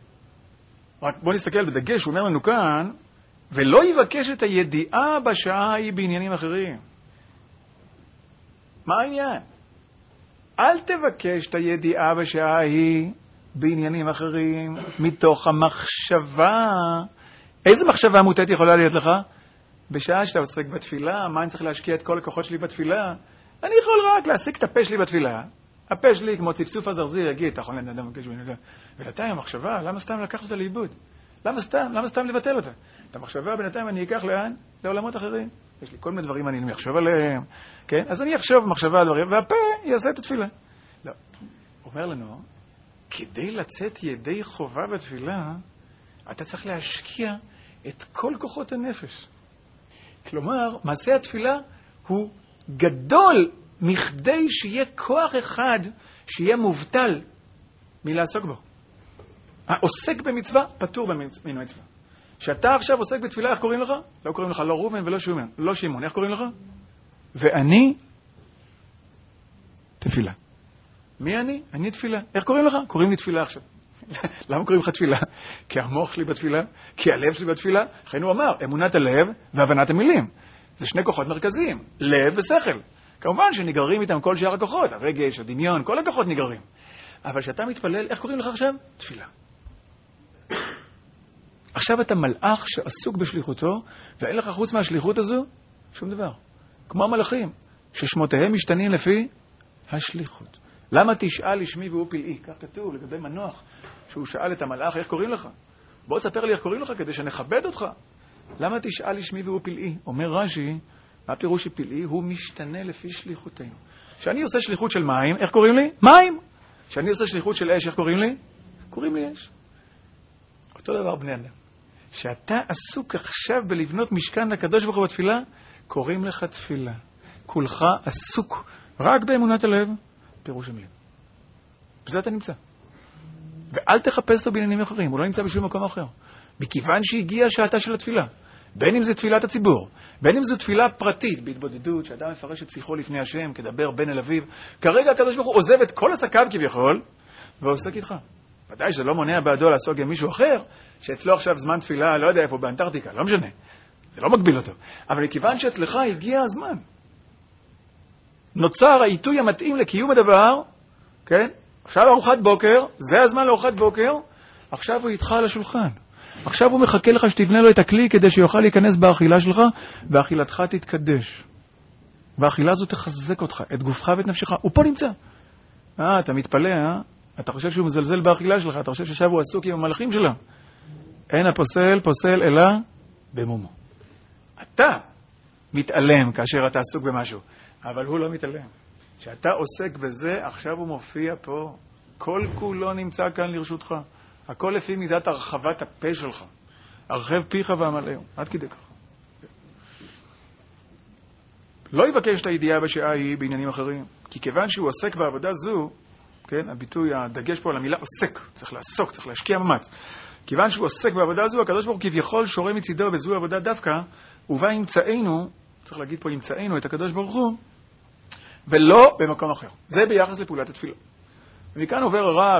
רק בוא נסתכל בדגש, הוא אומר לנו כאן, ולא יבקש את הידיעה בשעה ההיא בעניינים אחרים. מה העניין? אל תבקש את הידיעה בשעה ההיא בעניינים אחרים, מתוך המחשבה. איזה מחשבה מוטעת יכולה להיות לך? בשעה שאתה עוסק בתפילה, מה אני צריך להשקיע את כל הכוחות שלי בתפילה? אני יכול רק להשיג את הפה שלי בתפילה. הפה שלי, כמו צפצוף הזרזיר, יגיד, אתה יכול לנדם מבקש בנגע. ולתיים המחשבה, למה סתם לקחת אותה לאיבוד? למה סתם? למה סתם לבטל אותה? את המחשבה בינתיים אני אקח לאן? לעולמות אחרים. יש לי כל מיני דברים אני אחשוב עליהם, כן? אז אני אחשוב במחשבה על דברים, והפה יעשה את התפילה. לא. הוא אומר לנו, כדי לצאת ידי חובה בתפילה, אתה צריך להשקיע את כל כוחות הנפש. כלומר, מעשה התפילה הוא גדול מכדי שיהיה כוח אחד שיהיה מובטל מלעסוק בו. העוסק במצווה פטור מן המצווה. שאתה עכשיו עוסק בתפילה, איך קוראים לך? לא קוראים לך לא ראובן ולא שמעון, לא שמעון. איך קוראים לך? ואני תפילה. מי אני? אני תפילה. איך קוראים לך? קוראים לי תפילה עכשיו. למה קוראים לך תפילה? כי המוח שלי בתפילה, כי הלב שלי בתפילה. לכן הוא אמר, אמונת הלב והבנת המילים. זה שני כוחות מרכזיים, לב ושכל. כמובן שנגררים איתם כל שאר הכוחות, הרגש, הדמיון, כל הכוחות נגררים. אבל כשאתה מתפלל, איך קוראים לך עכשיו? תפילה. עכשיו אתה מלאך שעסוק בשליחותו, ואין לך חוץ מהשליחות הזו שום דבר. כמו המלאכים, ששמותיהם משתנים לפי השליחות. למה תשאל לשמי והוא פלאי? כך כתוב לגבי מנוח, שהוא שאל את המלאך, איך קוראים לך? בוא תספר לי איך קוראים לך כדי שנכבד אותך. למה תשאל לשמי והוא פלאי? אומר רש"י, מה הפירוש שפלאי? הוא משתנה לפי שליחותנו. כשאני עושה שליחות של מים, איך קוראים לי? מים! כשאני עושה שליחות של אש, איך קוראים לי? קוראים לי אש. אותו דבר בני אדם. שאתה עסוק עכשיו בלבנות משכן לקדוש ברוך הוא בתפילה, קוראים לך תפילה. כולך עסוק רק באמונת הלב, פירוש המילים. בזה אתה נמצא. ואל תחפש אותו בעניינים אחרים, הוא לא נמצא בשום מקום אחר. מכיוון שהגיעה שעתה של התפילה. בין אם זה תפילת הציבור, בין אם זו תפילה פרטית, בהתבודדות, שאדם מפרש את שיחו לפני השם, כדבר בן אל אביו. כרגע הקדוש ברוך הוא עוזב את כל עסקיו כביכול, ועוסק איתך. ודאי שזה לא מונע בעדו לעסוק עם מישהו אחר, שאצלו עכשיו זמן תפילה, לא יודע איפה, באנטרקטיקה, לא משנה. זה לא מגביל אותו. אבל מכיוון שאצלך הגיע הזמן. נוצר העיתוי המתאים לקיום הדבר, כן? עכשיו ארוחת בוקר, זה הזמן לארוחת בוקר, עכשיו הוא איתך על השולחן. עכשיו הוא מחכה לך שתבנה לו את הכלי כדי שיוכל להיכנס באכילה שלך, ואכילתך תתקדש. והאכילה הזו תחזק אותך, את גופך ואת נפשך. הוא פה נמצא. אה, אתה מתפלא, אה? אתה חושב שהוא מזלזל באכילה שלך, אתה חושב ששב הוא עסוק עם המלאכים שלו. אין הפוסל, פוסל אלא במומו. אתה מתעלם כאשר אתה עסוק במשהו, אבל הוא לא מתעלם. כשאתה עוסק בזה, עכשיו הוא מופיע פה. כל כולו נמצא כאן לרשותך. הכל לפי מידת הרחבת הפה שלך. הרחב פיך והמלאו. עד כדי ככה. לא יבקש את הידיעה בשעה היא בעניינים אחרים, כי כיוון שהוא עוסק בעבודה זו, כן, הביטוי, הדגש פה על המילה עוסק, צריך לעסוק, צריך להשקיע ממץ. כיוון שהוא עוסק בעבודה זו, הקדוש ברוך הוא כביכול שורה מצידו בזו עבודה דווקא, ובה ימצאנו, צריך להגיד פה ימצאנו את הקדוש ברוך הוא, ולא במקום אחר. זה ביחס לפעולת התפילה. ומכאן עובר הרב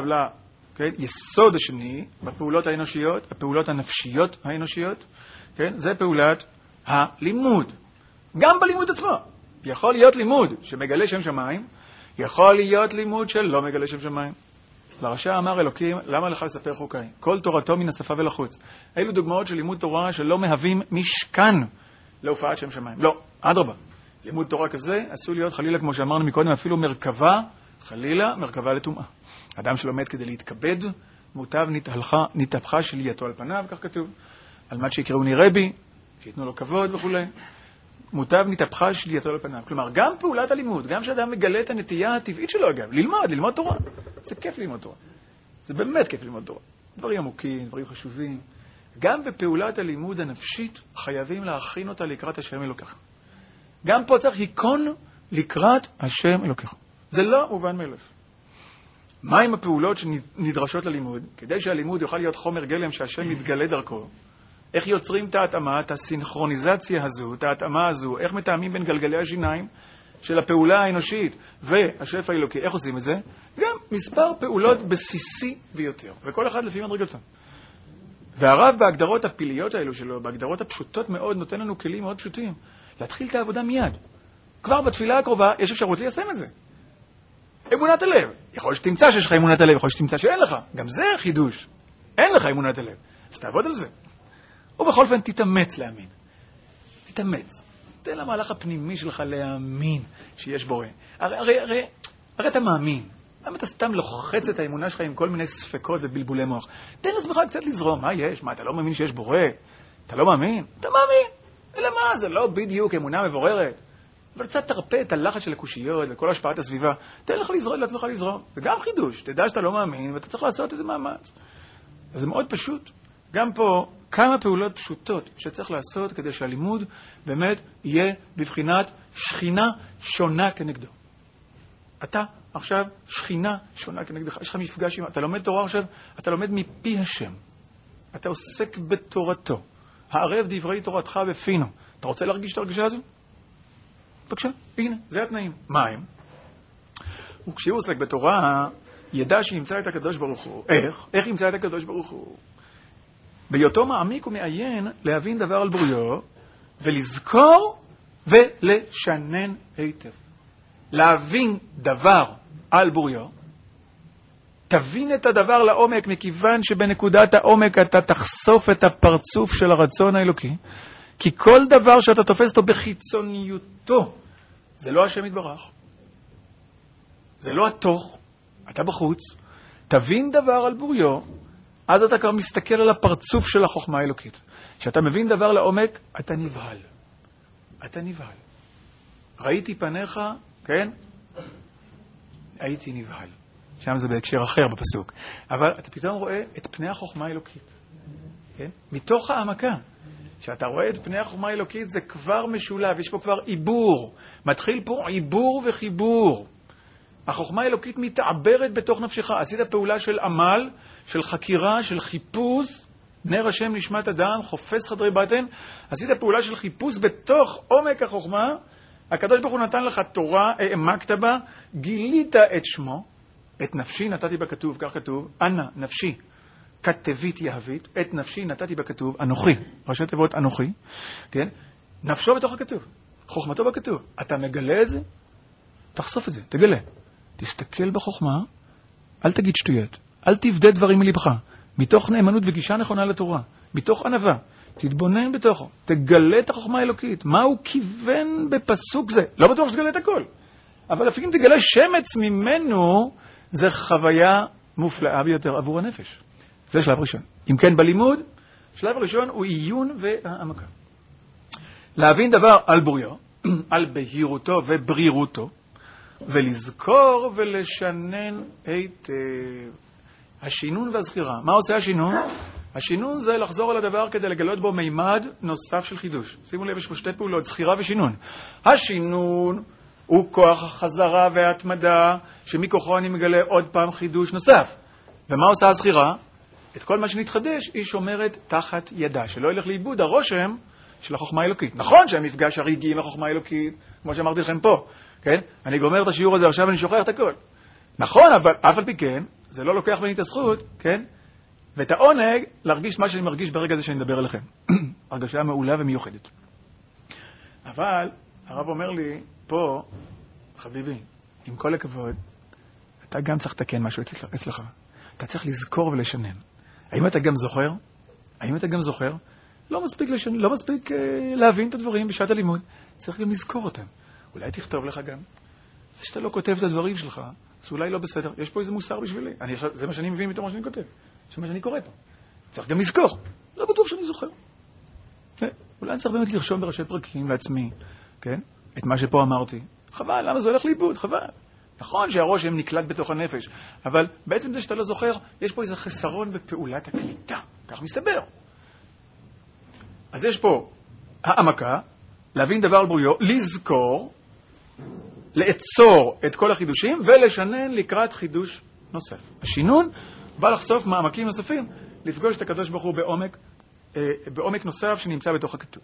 ליסוד השני, בפעולות האנושיות, הפעולות הנפשיות האנושיות, כן, זה פעולת הלימוד. גם בלימוד עצמו. יכול להיות לימוד שמגלה שם שמיים, יכול להיות לימוד שלא מגלה שם שמיים. לרשע אמר אלוקים, למה לך לספר חוקיי? כל תורתו מן השפה ולחוץ. אלו דוגמאות של לימוד תורה שלא מהווים משכן להופעת שם שמיים. לא, אדרבה. לימוד תורה כזה עשוי להיות חלילה, כמו שאמרנו מקודם, אפילו מרכבה, חלילה, מרכבה לטומאה. אדם שלומד כדי להתכבד, מוטב נתהלכה, נתהפכה שלייתו על פניו, כך כתוב. על מד שיקראוני רבי, שיתנו לו כבוד וכו'. מוטב נתהפכה שלייתו על פניו. כלומר, גם פעולת הלימוד, גם שאדם מגלה את הנטייה הטבעית שלו, אגב, ללמוד, ללמוד תורה. זה כיף ללמוד תורה. זה באמת כיף ללמוד תורה. דברים עמוקים, דברים חשובים. גם בפעולת הלימוד הנפשית חייבים להכין אותה לקראת השם אלוקיך. גם פה צריך היכון לקראת השם אלוקיך. זה לא מובן מאליו. מה עם הפעולות שנדרשות ללימוד? כדי שהלימוד יוכל להיות חומר גלם שהשם מתגלה דרכו. איך יוצרים את ההתאמה, את הסינכרוניזציה הזו, את ההתאמה הזו, איך מתאמים בין גלגלי השיניים של הפעולה האנושית והשפע האלוקי. איך עושים את זה? גם מספר פעולות בסיסי ביותר, וכל אחד לפי מדרגתו. והרב בהגדרות הפיליות האלו שלו, בהגדרות הפשוטות מאוד, נותן לנו כלים מאוד פשוטים. להתחיל את העבודה מיד. כבר בתפילה הקרובה יש אפשרות ליישם את זה. אמונת הלב. יכול להיות שתמצא שיש לך אמונת הלב, יכול להיות שתמצא שאין לך. גם זה חידוש. אין לך אמונת הלב. אז תעבוד על זה. ובכל אופן תתאמץ להאמין. תתאמץ. תן למהלך הפנימי שלך להאמין שיש בורא. הרי, הרי, הרי, הרי אתה מאמין. למה אתה סתם לוחץ את האמונה שלך עם כל מיני ספקות ובלבולי מוח? תן לעצמך קצת לזרום. מה יש? מה, אתה לא מאמין שיש בורא? אתה לא מאמין? אתה מאמין. אלא מה? זה לא בדיוק אמונה מבוררת. אבל קצת תרפא את הלחץ של הקושיות וכל השפעת הסביבה. תן לך לזרום, לעצמך לזרום. זה גם חידוש. תדע שאתה לא מאמין ואתה צריך לעשות איזה מאמץ. אז זה מאוד פשוט. גם פה כמה פעולות פשוטות שצריך לעשות כדי שהלימוד באמת יהיה בבחינת שכינה שונה כנגדו. אתה עכשיו שכינה שונה כנגדך. יש לך מפגש עם... אתה לומד תורה עכשיו, אתה לומד מפי השם. אתה עוסק בתורתו. הערב דברי תורתך בפינו. אתה רוצה להרגיש את הרגשה הזו? בבקשה, הנה, זה התנאים. מה הם? וכשהוא עוסק בתורה, ידע שימצא את הקדוש ברוך הוא. איך? איך ימצא את הקדוש ברוך הוא? בהיותו מעמיק ומעיין להבין דבר על בוריו, ולזכור ולשנן היטב. להבין דבר על בוריו, תבין את הדבר לעומק, מכיוון שבנקודת העומק אתה תחשוף את הפרצוף של הרצון האלוקי, כי כל דבר שאתה תופס אותו בחיצוניותו, זה לא השם יתברך. זה לא התוך, אתה בחוץ. תבין דבר על בוריו, אז אתה כבר מסתכל על הפרצוף של החוכמה האלוקית. כשאתה מבין דבר לעומק, אתה נבהל. אתה נבהל. ראיתי פניך, כן? הייתי נבהל. שם זה בהקשר אחר בפסוק. אבל אתה פתאום רואה את פני החוכמה האלוקית. כן? מתוך העמקה. כשאתה רואה את פני החוכמה האלוקית, זה כבר משולב. יש פה כבר עיבור. מתחיל פה עיבור וחיבור. החוכמה האלוקית מתעברת בתוך נפשך. עשית פעולה של עמל, של חקירה, של חיפוש. נר השם נשמת אדם, חופש חדרי בטן. עשית פעולה של חיפוש בתוך עומק החוכמה. הקדוש ברוך הוא נתן לך תורה, העמקת בה, גילית את שמו. את נפשי נתתי בכתוב, כך כתוב, אנא נפשי, כתבית יהבית, את נפשי נתתי בכתוב, אנוכי, ראשי תיבות אנוכי, כן? נפשו בתוך הכתוב, חוכמתו בכתוב. אתה מגלה את זה? תחשוף את זה, תגלה. תסתכל בחוכמה, אל תגיד שטויות, אל תבדה דברים מלבך, מתוך נאמנות וגישה נכונה לתורה, מתוך ענווה, תתבונן בתוכו, תגלה את החוכמה האלוקית, מה הוא כיוון בפסוק זה, לא בטוח שתגלה את הכל, אבל לפעמים תגלה שמץ ממנו, זה חוויה מופלאה ביותר עבור הנפש. זה שלב ראשון. אם כן, בלימוד, שלב ראשון הוא עיון והעמקה. להבין דבר על בוריו, על בהירותו וברירותו, ולזכור ולשנן היטב. השינון והזכירה. מה עושה השינון? השינון זה לחזור על הדבר כדי לגלות בו מימד נוסף של חידוש. שימו לב, יש פה שתי פעולות, זכירה ושינון. השינון הוא כוח החזרה וההתמדה, שמכוחו אני מגלה עוד פעם חידוש נוסף. ומה עושה הזכירה? את כל מה שנתחדש היא שומרת תחת ידה, שלא ילך לאיבוד הרושם של החוכמה האלוקית. נכון שהמפגש הרגעי עם החוכמה האלוקית, כמו שאמרתי לכם פה, כן? אני גומר את השיעור הזה, עכשיו אני שוכח את הכל. נכון, אבל אף על פי כן, זה לא לוקח ממני את הזכות, כן? ואת העונג להרגיש מה שאני מרגיש ברגע הזה שאני מדבר אליכם. הרגשה מעולה ומיוחדת. אבל הרב אומר לי, פה, חביבי, עם כל הכבוד, אתה גם צריך לתקן משהו אצלך. אתה צריך לזכור ולשנן. האם אתה גם זוכר? האם אתה גם זוכר? לא מספיק לשנן, לא מספיק uh, להבין את הדברים בשעת הלימוד. צריך גם לזכור אותם. אולי תכתוב לך גם. זה שאתה לא כותב את הדברים שלך, זה אולי לא בסדר. יש פה איזה מוסר בשבילי. אני, זה מה שאני מבין מתוך מה שאני כותב. זה מה שאני קורא פה. צריך גם לזכור. לא בטוח שאני זוכר. אולי אני צריך באמת לרשום בראשי פרקים לעצמי, כן? את מה שפה אמרתי. חבל, למה זה הולך לאיבוד? חבל. נכון שהראש הם נקלט בתוך הנפש, אבל בעצם זה שאתה לא זוכר, יש פה איזה חסרון בפעולת הקליטה. כך מסתבר. אז יש פה העמקה, להבין דבר על בוריו, לזכור, לעצור את כל החידושים ולשנן לקראת חידוש נוסף. השינון בא לחשוף מעמקים נוספים, לפגוש את הקדוש ברוך הוא בעומק, אה, בעומק נוסף שנמצא בתוך הכתוב.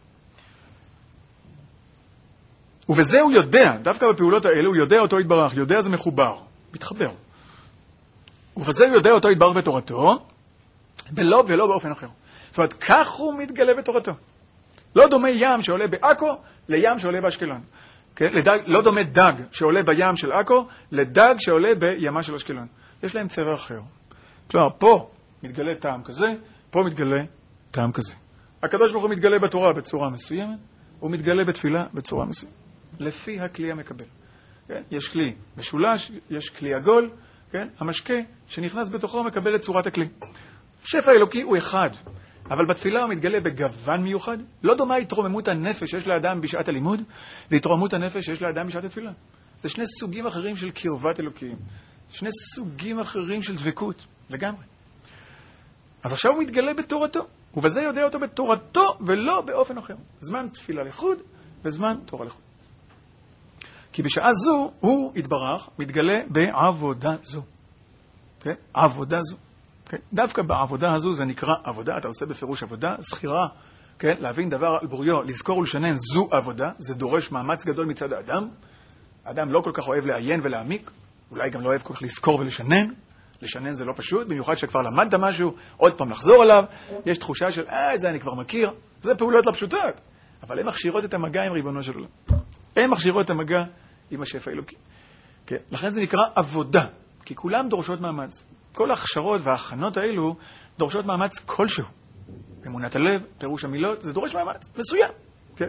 ובזה הוא יודע, דווקא בפעולות האלה, הוא יודע אותו יתברך, יודע זה מחובר, מתחבר. ובזה הוא יודע אותו יתברך בתורתו, בלא ולא באופן אחר. זאת אומרת, כך הוא מתגלה בתורתו. לא דומה ים שעולה בעכו לים שעולה באשקלון. כן? לדג, לא דומה דג שעולה בים של עכו לדג שעולה בימה של אשקלון. יש להם צבע אחר. כלומר, פה מתגלה טעם כזה, פה מתגלה טעם כזה. הקדוש ברוך הוא מתגלה בתורה בצורה מסוימת, הוא מתגלה בתפילה בצורה מסוימת. לפי הכלי המקבל. כן? יש כלי משולש, יש כלי עגול, כן? המשקה שנכנס בתוכו מקבל את צורת הכלי. שפע אלוקי הוא אחד, אבל בתפילה הוא מתגלה בגוון מיוחד. לא דומה התרוממות הנפש שיש לאדם בשעת הלימוד, והתרוממות הנפש שיש לאדם בשעת התפילה. זה שני סוגים אחרים של קרבת אלוקים. שני סוגים אחרים של דבקות, לגמרי. אז עכשיו הוא מתגלה בתורתו, ובזה יודע אותו בתורתו ולא באופן אחר. זמן תפילה לחוד וזמן תורה לחוד. כי בשעה זו הוא התברך, מתגלה בעבודה זו. כן? עבודה זו. כן? דווקא בעבודה הזו זה נקרא עבודה, אתה עושה בפירוש עבודה, זכירה, כן? להבין דבר על בוריו, לזכור ולשנן, זו עבודה, זה דורש מאמץ גדול מצד האדם. האדם לא כל כך אוהב לעיין ולהעמיק, אולי גם לא אוהב כל כך לזכור ולשנן. לשנן זה לא פשוט, במיוחד שכבר למדת משהו, עוד פעם לחזור עליו, יש תחושה של, אה, זה אני כבר מכיר, זה פעולות לא פשוטות. אבל הן מכשירות את המגע עם ריבונו של עולם. הן מכשירות את המגע עם השפע האלוקי. כן? לכן זה נקרא עבודה, כי כולם דורשות מאמץ. כל ההכשרות וההכנות האלו דורשות מאמץ כלשהו. אמונת הלב, פירוש המילות, זה דורש מאמץ מסוים. כן?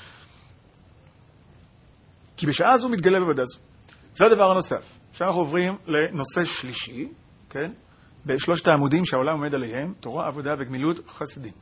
כי בשעה זו מתגלה בוודא זו. זה הדבר הנוסף. עכשיו אנחנו עוברים לנושא שלישי, כן? בשלושת העמודים שהעולם עומד עליהם, תורה, עבודה וגמילות חסדים.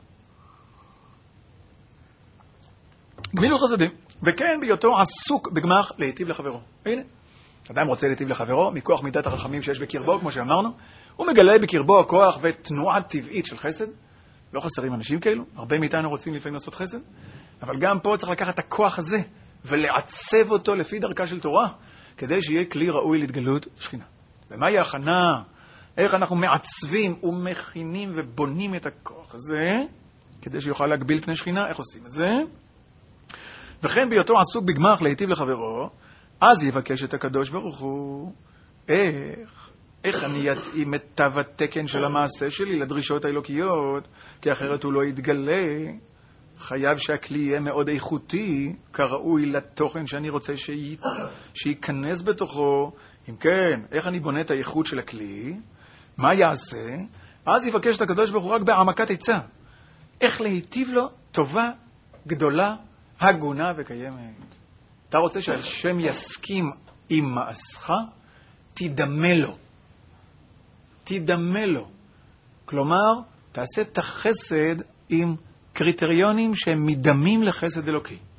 גמילות חסדים. וכן בהיותו עסוק בגמח להיטיב לחברו. הנה, אדם רוצה להיטיב לחברו, מכוח מידת הרחמים שיש בקרבו, כמו שאמרנו, הוא מגלה בקרבו הכוח ותנועה טבעית של חסד. לא חסרים אנשים כאלו, הרבה מאיתנו רוצים לפעמים לעשות חסד, אבל גם פה צריך לקחת את הכוח הזה ולעצב אותו לפי דרכה של תורה, כדי שיהיה כלי ראוי להתגלות שכינה. ומהי ההכנה? איך אנחנו מעצבים ומכינים ובונים את הכוח הזה, כדי שיוכל להגביל פני שכינה? איך עושים את זה? וכן בהיותו עסוק בגמח להיטיב לחברו, אז יבקש את הקדוש ברוך הוא, איך, איך אני יתאים את תו התקן של המעשה שלי לדרישות האלוקיות, כי אחרת הוא לא יתגלה. חייב שהכלי יהיה מאוד איכותי, כראוי לתוכן שאני רוצה שי... שייכנס בתוכו. אם כן, איך אני בונה את האיכות של הכלי? מה יעשה? אז יבקש את הקדוש ברוך הוא רק בהעמקת עצה. איך להיטיב לו טובה, גדולה, הגונה וקיימת. אתה רוצה שהשם יסכים עם מעשך? תדמה לו. תדמה לו. כלומר, תעשה את החסד עם קריטריונים שהם מדמים לחסד אלוקי.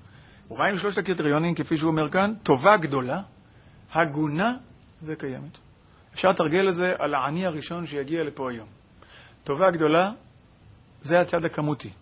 ומה עם שלושת הקריטריונים, כפי שהוא אומר כאן? טובה גדולה, הגונה וקיימת. אפשר לתרגל את זה על העני הראשון שיגיע לפה היום. טובה גדולה, זה הצד הכמותי.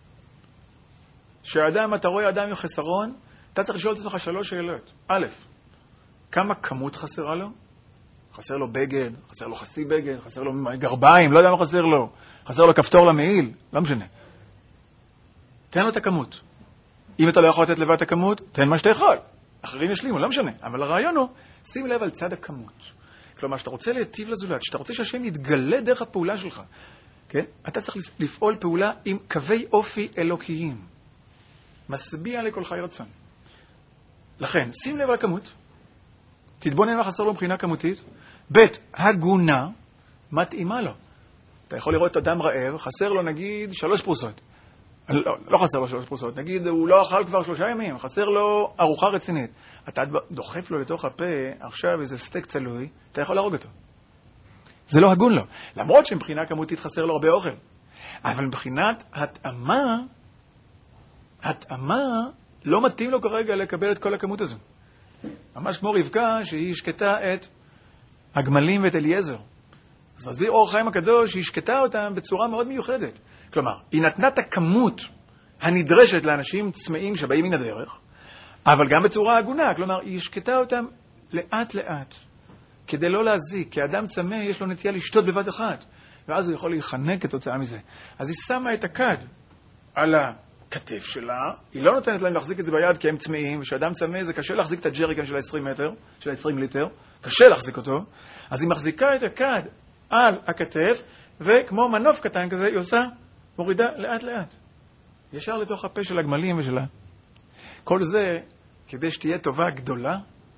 שהאדם, אתה רואה אדם עם חסרון, אתה צריך לשאול את עצמך שלוש שאלות. א', כמה כמות חסרה לו? חסר לו בגד, חסר לו חצי בגד, חסר לו גרביים, לא יודע מה חסר לו. חסר לו כפתור למעיל, לא משנה. תן לו את הכמות. אם אתה לא יכול לתת לבד את הכמות, תן מה שאתה יכול. אחרים ישלימו, לא משנה. אבל הרעיון הוא, שים לב על צד הכמות. כלומר, שאתה רוצה להיטיב לזולת, שאתה רוצה שהשם יתגלה דרך הפעולה שלך, כן? אתה צריך לפעול פעולה עם קווי אופי אלוקיים. משביע לכל חי רצון. לכן, שים לב על הכמות, תתבונן מה חסר לו מבחינה כמותית, ב' הגונה, מתאימה לו. אתה יכול לראות אדם רעב, חסר לו נגיד שלוש פרוסות. לא, לא חסר לו שלוש פרוסות, נגיד הוא לא אכל כבר שלושה ימים, חסר לו ארוחה רצינית. אתה דוחף לו לתוך הפה, עכשיו איזה סטייק צלוי, אתה יכול להרוג אותו. זה לא הגון לו. למרות שמבחינה כמותית חסר לו הרבה אוכל. אבל מבחינת התאמה, התאמה לא מתאים לו כרגע לקבל את כל הכמות הזו. ממש כמו רבקה שהיא השקטה את הגמלים ואת אליעזר. אז מסביר אור החיים הקדוש שהיא השקטה אותם בצורה מאוד מיוחדת. כלומר, היא נתנה את הכמות הנדרשת לאנשים צמאים שבאים מן הדרך, אבל גם בצורה הגונה. כלומר, היא השקטה אותם לאט לאט, כדי לא להזיק, כי האדם צמא יש לו נטייה לשתות בבת אחת, ואז הוא יכול להיחנק כתוצאה מזה. אז היא שמה את הכד על הכתף שלה, היא לא נותנת להם להחזיק את זה ביד כי הם צמאים, ושאדם צמא זה קשה להחזיק את הג'ריקן של ה-עשרים מטר, של ה-עשרים ליטר, קשה להחזיק אותו, אז היא מחזיקה את הכד על הכתף, וכמו מנוף קטן כזה, היא עושה, מורידה לאט לאט. ישר לתוך הפה של הגמלים ושל ה... כל זה כדי שתהיה טובה גדולה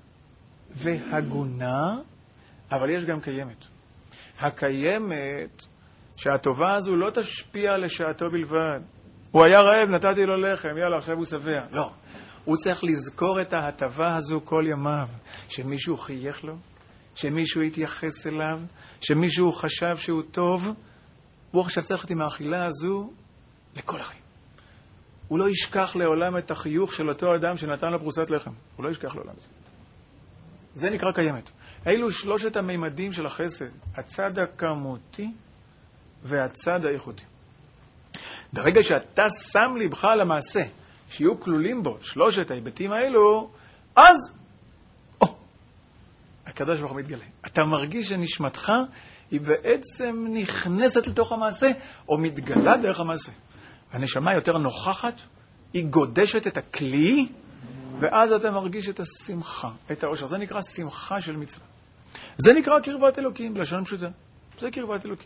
והגונה, אבל יש גם קיימת. הקיימת, שהטובה הזו לא תשפיע לשעתו בלבד. הוא היה רעב, נתתי לו לחם, יאללה, עכשיו הוא שבע. לא. הוא צריך לזכור את ההטבה הזו כל ימיו. שמישהו חייך לו, שמישהו התייחס אליו, שמישהו חשב שהוא טוב, הוא עכשיו צריך עם האכילה הזו לכל החיים. הוא לא ישכח לעולם את החיוך של אותו אדם שנתן לו פרוסת לחם. הוא לא ישכח לעולם זה. זה נקרא קיימת. אילו שלושת המימדים של החסד, הצד הכמותי והצד האיכותי. ברגע שאתה שם לבך למעשה, שיהיו כלולים בו שלושת ההיבטים האלו, אז, או, הקדוש ברוך הוא מתגלה. אתה מרגיש שנשמתך היא בעצם נכנסת לתוך המעשה, או מתגלה דרך המעשה. הנשמה יותר נוכחת, היא גודשת את הכלי, ואז אתה מרגיש את השמחה, את האושר. זה נקרא שמחה של מצווה. זה נקרא קרבת אלוקים, בלשון פשוטה. זה קרבת אלוקים.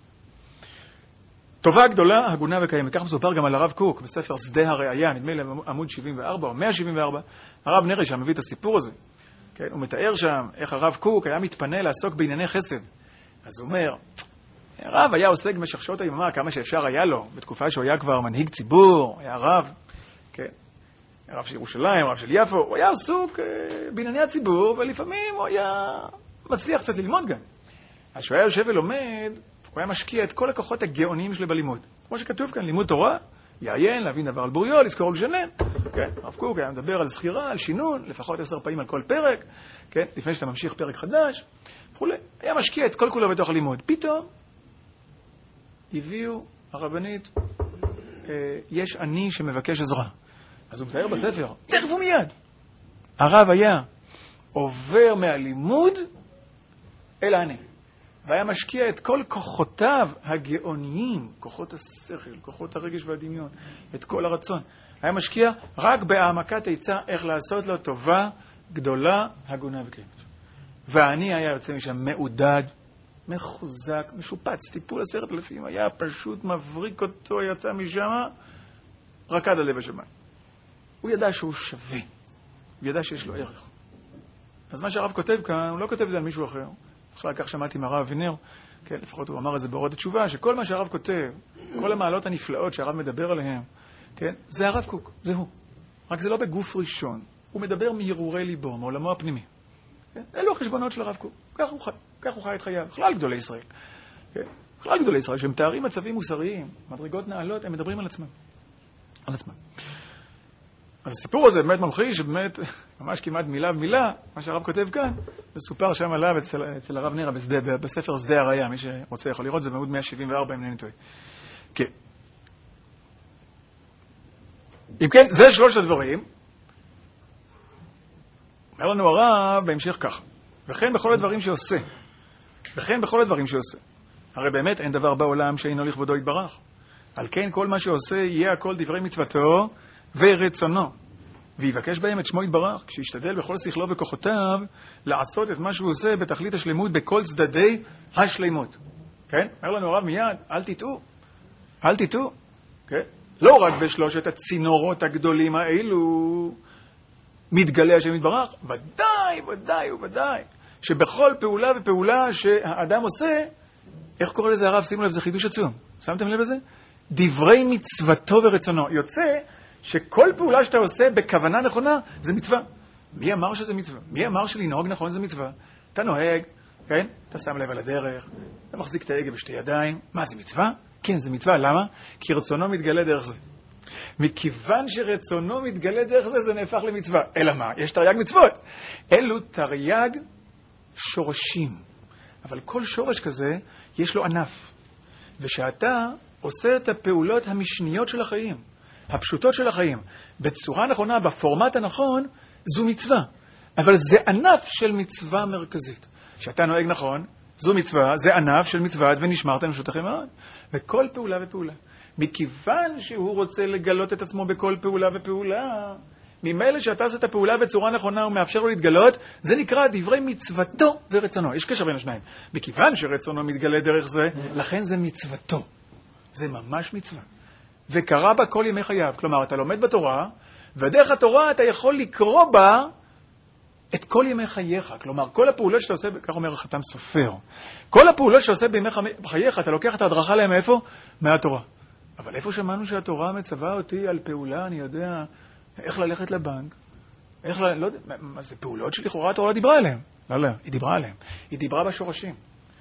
טובה גדולה, הגונה וקיימת. כך מסופר גם על הרב קוק, בספר שדה הראייה, נדמה לי עמוד שבעים וארבע או מאה שבעים וארבע. הרב נרי שם מביא את הסיפור הזה. כן, הוא מתאר שם איך הרב קוק היה מתפנה לעסוק בענייני חסד. אז הוא אומר, הרב היה עוסק במשך שעות היממה כמה שאפשר היה לו, בתקופה שהוא היה כבר מנהיג ציבור, היה רב, כן, רב של ירושלים, רב של יפו, הוא היה עסוק בענייני הציבור, ולפעמים הוא היה מצליח קצת ללמוד גם. אז שהוא היה יושב ולומד, הוא היה משקיע את כל הכוחות הגאוניים שלו בלימוד. כמו שכתוב כאן, לימוד תורה, יעיין, להבין דבר על בוריו, לזכור לג'נן. כן, הרב קוק היה מדבר על זכירה, על שינון, לפחות עשר פעמים על כל פרק, כן, לפני שאתה ממשיך פרק חדש, וכו'. היה משקיע את כל כולו בתוך הלימוד. פתאום הביאו הרבנית, אה, יש אני שמבקש עזרה. אז הוא מתאר בספר, תכף ומיד. הרב היה עובר מהלימוד אל העני. והיה משקיע את כל כוחותיו הגאוניים, כוחות השכל, כוחות הרגש והדמיון, את כל הרצון. היה משקיע רק בהעמקת עצה איך לעשות לו טובה גדולה, הגונה וקיימת. והעני היה יוצא משם מעודד, מחוזק, משופץ, טיפול עשרת אלפים, היה פשוט מבריק אותו, יצא משם, רקד על לב השמיים. הוא ידע שהוא שווה, הוא ידע שיש לו ערך. אז מה שהרב כותב כאן, הוא לא כותב את זה על מישהו אחר. אחר כך שמעתי מהרב אבינר, כן, לפחות הוא אמר את זה באורות התשובה, שכל מה שהרב כותב, כל המעלות הנפלאות שהרב מדבר עליהם, כן, זה הרב קוק, זה הוא. רק זה לא בגוף ראשון. הוא מדבר מהרהורי ליבו, מעולמו הפנימי. כן? אלו החשבונות של הרב קוק. כך הוא חי, כך הוא חי את חייו. בכלל גדולי ישראל. כן? בכלל גדולי ישראל, שהם מתארים מצבים מוסריים, מדרגות נעלות, הם מדברים על עצמם. על עצמם. אז הסיפור הזה באמת ממחיש, באמת, ממש כמעט מילה במילה, מה שהרב כותב כאן, מסופר שם עליו אצל, אצל הרב נירה בסדה, בספר שדה הראייה, מי שרוצה יכול לראות, זה בעמוד מאה שבעים וארבע, אם אינני טועה. כן. אם כן, זה שלושת הדברים. אומר לנו הרב בהמשך כך, וכן בכל הדברים שעושה, וכן בכל הדברים שעושה. הרי באמת אין דבר בעולם שאינו לכבודו יתברך. על כן כל מה שעושה יהיה הכל דברי מצוותו ורצונו, ויבקש בהם את שמו יתברך, כשישתדל בכל שכלו וכוחותיו לעשות את מה שהוא עושה בתכלית השלמות בכל צדדי השלמות. כן? אומר לנו הרב מיד, אל תטעו, אל תטעו. כן? לא רק בשלושת הצינורות הגדולים האלו מתגלה השם יתברך, ודאי, ודאי וודאי, שבכל פעולה ופעולה שהאדם עושה, איך קורא לזה הרב? שימו לב, זה חידוש עצום. שמתם לב לזה? דברי מצוותו ורצונו. יוצא שכל פעולה שאתה עושה בכוונה נכונה, זה מצווה. מי אמר שזה מצווה? מי אמר שלנהוג נכון זה מצווה? אתה נוהג, כן? אתה שם לב על הדרך, אתה מחזיק את ההגה בשתי ידיים. מה, זה מצווה? כן, זה מצווה. למה? כי רצונו מתגלה דרך זה. מכיוון שרצונו מתגלה דרך זה, זה נהפך למצווה. אלא מה? יש תרי"ג מצוות. אלו תרי"ג שורשים. אבל כל שורש כזה, יש לו ענף. ושאתה עושה את הפעולות המשניות של החיים, הפשוטות של החיים, בצורה נכונה, בפורמט הנכון, זו מצווה. אבל זה ענף של מצווה מרכזית. שאתה נוהג נכון, זו מצווה, זה ענף של מצוות ונשמרת למשותכם מאוד. וכל פעולה ופעולה. מכיוון שהוא רוצה לגלות את עצמו בכל פעולה ופעולה, ממילא שאתה עושה את הפעולה בצורה נכונה ומאפשר לו להתגלות, זה נקרא דברי מצוותו ורצונו. יש קשר בין השניים. מכיוון שרצונו מתגלה דרך זה, לכן זה מצוותו. זה ממש מצווה. וקרא בה כל ימי חייו. כלומר, אתה לומד בתורה, ודרך התורה אתה יכול לקרוא בה את כל ימי חייך. כלומר, כל הפעולות שאתה עושה, כך אומר החתם סופר, כל הפעולות שאתה עושה בימי חייך, אתה לוקח את ההדרכה להם איפה? מהתורה. אבל איפה שמענו שהתורה מצווה אותי על פעולה, אני יודע, איך ללכת לבנק, איך ל... לא יודע, מה זה פעולות שלכאורה התורה לא דיברה עליהן? לא, לא, היא דיברה עליהן. היא דיברה בשורשים.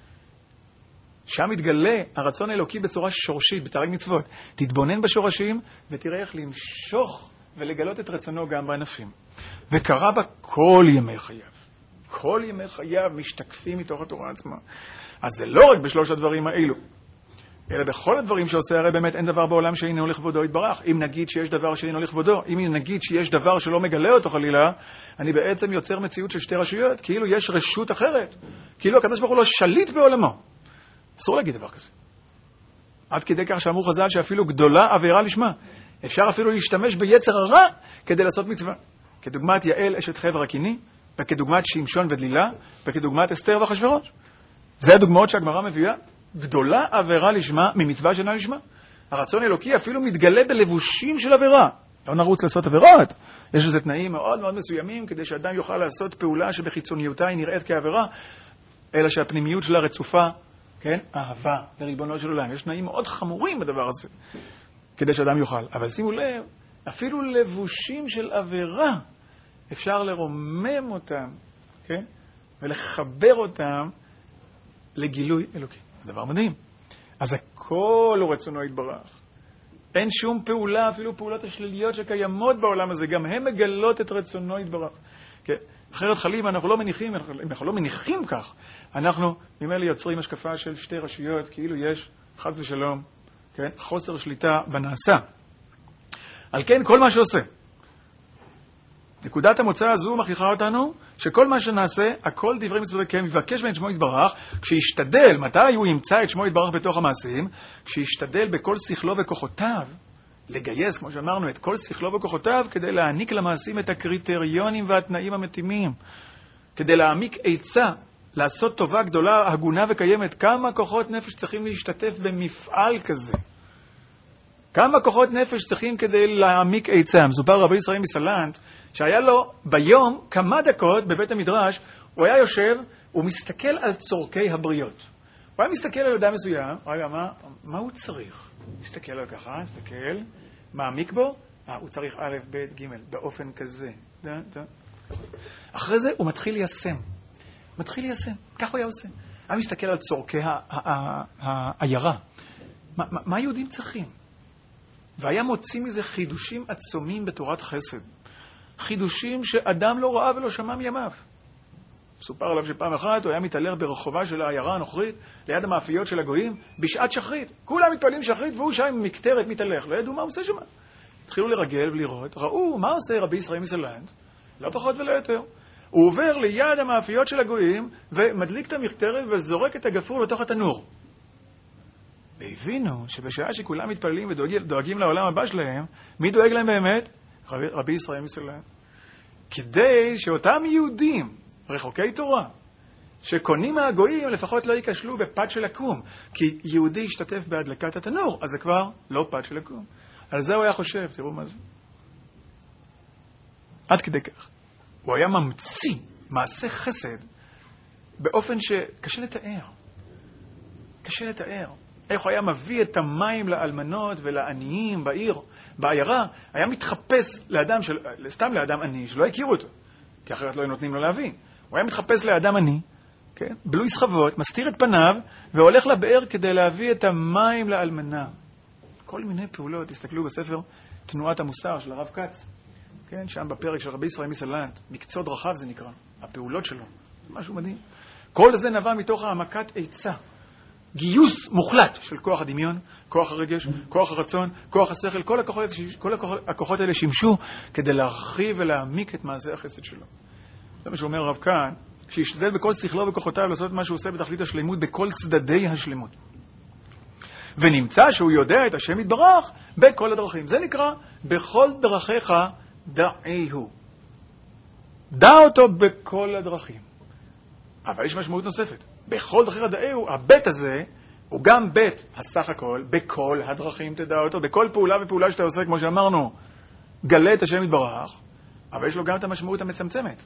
שם מתגלה הרצון האלוקי בצורה שורשית, בתרי"ג מצוות. תתבונן בשורשים ותראה איך למשוך ולגלות את רצונו גם בענפים. וקרא בה כל ימי חייו. כל ימי חייו משתקפים מתוך התורה עצמה. אז זה לא רק בשלוש הדברים האלו, אלא בכל הדברים שעושה, הרי באמת אין דבר בעולם שאינו לכבודו יתברך. אם נגיד שיש דבר שאינו לכבודו, אם נגיד שיש דבר שלא מגלה אותו חלילה, אני בעצם יוצר מציאות של שתי רשויות, כאילו יש רשות אחרת, כאילו הקדוש ברוך הוא לא שליט בעולמו. אסור להגיד דבר כזה. עד כדי כך שאמרו חז"ל שאפילו גדולה עבירה לשמה. אפשר אפילו להשתמש ביצר הרע כדי לעשות מצווה. כדוגמת יעל אשת חבר הקיני, וכדוגמת שמשון ודלילה, וכדוגמת אסתר ואחשוורוש. זה הדוגמאות שהגמרא מביאה. גדולה עבירה לשמה ממצווה שאינה לשמה. הרצון האלוקי אפילו מתגלה בלבושים של עבירה. לא נרוץ לעשות עבירות. יש איזה תנאים מאוד מאוד מסוימים כדי שאדם יוכל לעשות פעולה שבחיצוניותה היא נראית כעבירה, אלא שהפנימיות שלה רצופה, כן? אהבה לריבונו של עולם. יש תנאים מאוד חמורים בדבר הזה, כדי שאדם יוכל. אבל שימו לב, אפילו לבושים של עבירה, אפשר לרומם אותם, כן? ולחבר אותם לגילוי אלוקי. זה דבר מדהים. אז הכל הוא רצונו יתברך. אין שום פעולה, אפילו פעולות השליליות שקיימות בעולם הזה, גם הן מגלות את רצונו יתברך. כן? אחרת חלילה אנחנו לא מניחים, אנחנו לא מניחים כך. אנחנו ממילא יוצרים השקפה של שתי רשויות, כאילו יש חס ושלום, כן? חוסר שליטה בנעשה. על כן כל מה שעושה. נקודת המוצא הזו מכריחה אותנו שכל מה שנעשה, הכל דברי מצוות כן, מבקש בין שמו יתברך, כשישתדל, מתי הוא ימצא את שמו יתברך בתוך המעשים? כשישתדל בכל שכלו וכוחותיו, לגייס, כמו שאמרנו, את כל שכלו וכוחותיו, כדי להעניק למעשים את הקריטריונים והתנאים המתאימים, כדי להעמיק עצה, לעשות טובה גדולה, הגונה וקיימת. כמה כוחות נפש צריכים להשתתף במפעל כזה? כמה כוחות נפש צריכים כדי להעמיק עצה? מסופר רבי ישראל מסלנט, שהיה לו ביום כמה דקות בבית המדרש, הוא היה יושב, הוא מסתכל על צורכי הבריות. הוא היה מסתכל על אדם מסוים, הוא היה מה, מה הוא צריך? מסתכל על ככה, מסתכל, מעמיק בו, אה, הוא צריך א', ב', ג', באופן כזה. דה, דה. אחרי זה הוא מתחיל ליישם. מתחיל ליישם. כך הוא היה עושה. היה מסתכל על צורכי העיירה. מה, מה, מה היהודים צריכים? והיה מוציא מזה חידושים עצומים בתורת חסד. חידושים שאדם לא ראה ולא שמע מימיו. סופר עליו שפעם אחת הוא היה מתהלך ברחובה של העיירה הנוכרית, ליד המאפיות של הגויים, בשעת שחרית. כולם מתפעלים שחרית, והוא שם עם מקטרת מתהלך. לא ידעו מה הוא עושה שם. התחילו לרגל ולראות, ראו מה עושה רבי ישראל מסלנט, לא פחות ולא יותר. הוא עובר ליד המאפיות של הגויים, ומדליק את המקטרת וזורק את הגפרור לתוך התנור. והבינו שבשעה שכולם מתפללים ודואגים לעולם הבא שלהם, מי דואג להם באמת? רבי, רבי ישראל מסלנט. כדי שאותם יהודים, רחוקי תורה, שקונים מהגויים, לפחות לא ייכשלו בפת של הקום. כי יהודי השתתף בהדלקת התנור, אז זה כבר לא פת של הקום. על זה הוא היה חושב, תראו מה זה. עד כדי כך. הוא היה ממציא מעשה חסד באופן שקשה לתאר. קשה לתאר. איך הוא היה מביא את המים לאלמנות ולעניים בעיר, בעיירה, היה מתחפש לאדם, של, סתם לאדם עני, שלא הכירו אותו, כי אחרת לא נותנים לו להביא. הוא היה מתחפש לאדם עני, כן? בלוי סחבות, מסתיר את פניו, והולך לבאר כדי להביא את המים לאלמנה. כל מיני פעולות, תסתכלו בספר תנועת המוסר של הרב קץ, כן? שם בפרק של רבי ישראל מסלנט, מקצוע דרכיו זה נקרא, הפעולות שלו, משהו מדהים. כל זה נבע מתוך העמקת עצה, גיוס מוחלט של כוח הדמיון, כוח הרגש, כוח הרצון, כוח השכל, כל הכוחות, כל הכוחות האלה שימשו כדי להרחיב ולהעמיק את מעשה החסד שלו. זה מה שאומר הרב כאן, שישתדל בכל שכלו וכוחותיו לעשות מה שהוא עושה בתכלית השלמות, בכל צדדי השלמות. ונמצא שהוא יודע את השם יתברך בכל הדרכים. זה נקרא, בכל דרכיך דעהו. דע אותו בכל הדרכים. אבל יש משמעות נוספת. בכל דרכיך דעהו, הבית הזה, הוא גם בית הסך הכל, בכל הדרכים תדע אותו, בכל פעולה ופעולה שאתה עושה, כמו שאמרנו, גלה את השם יתברך, אבל יש לו גם את המשמעות המצמצמת.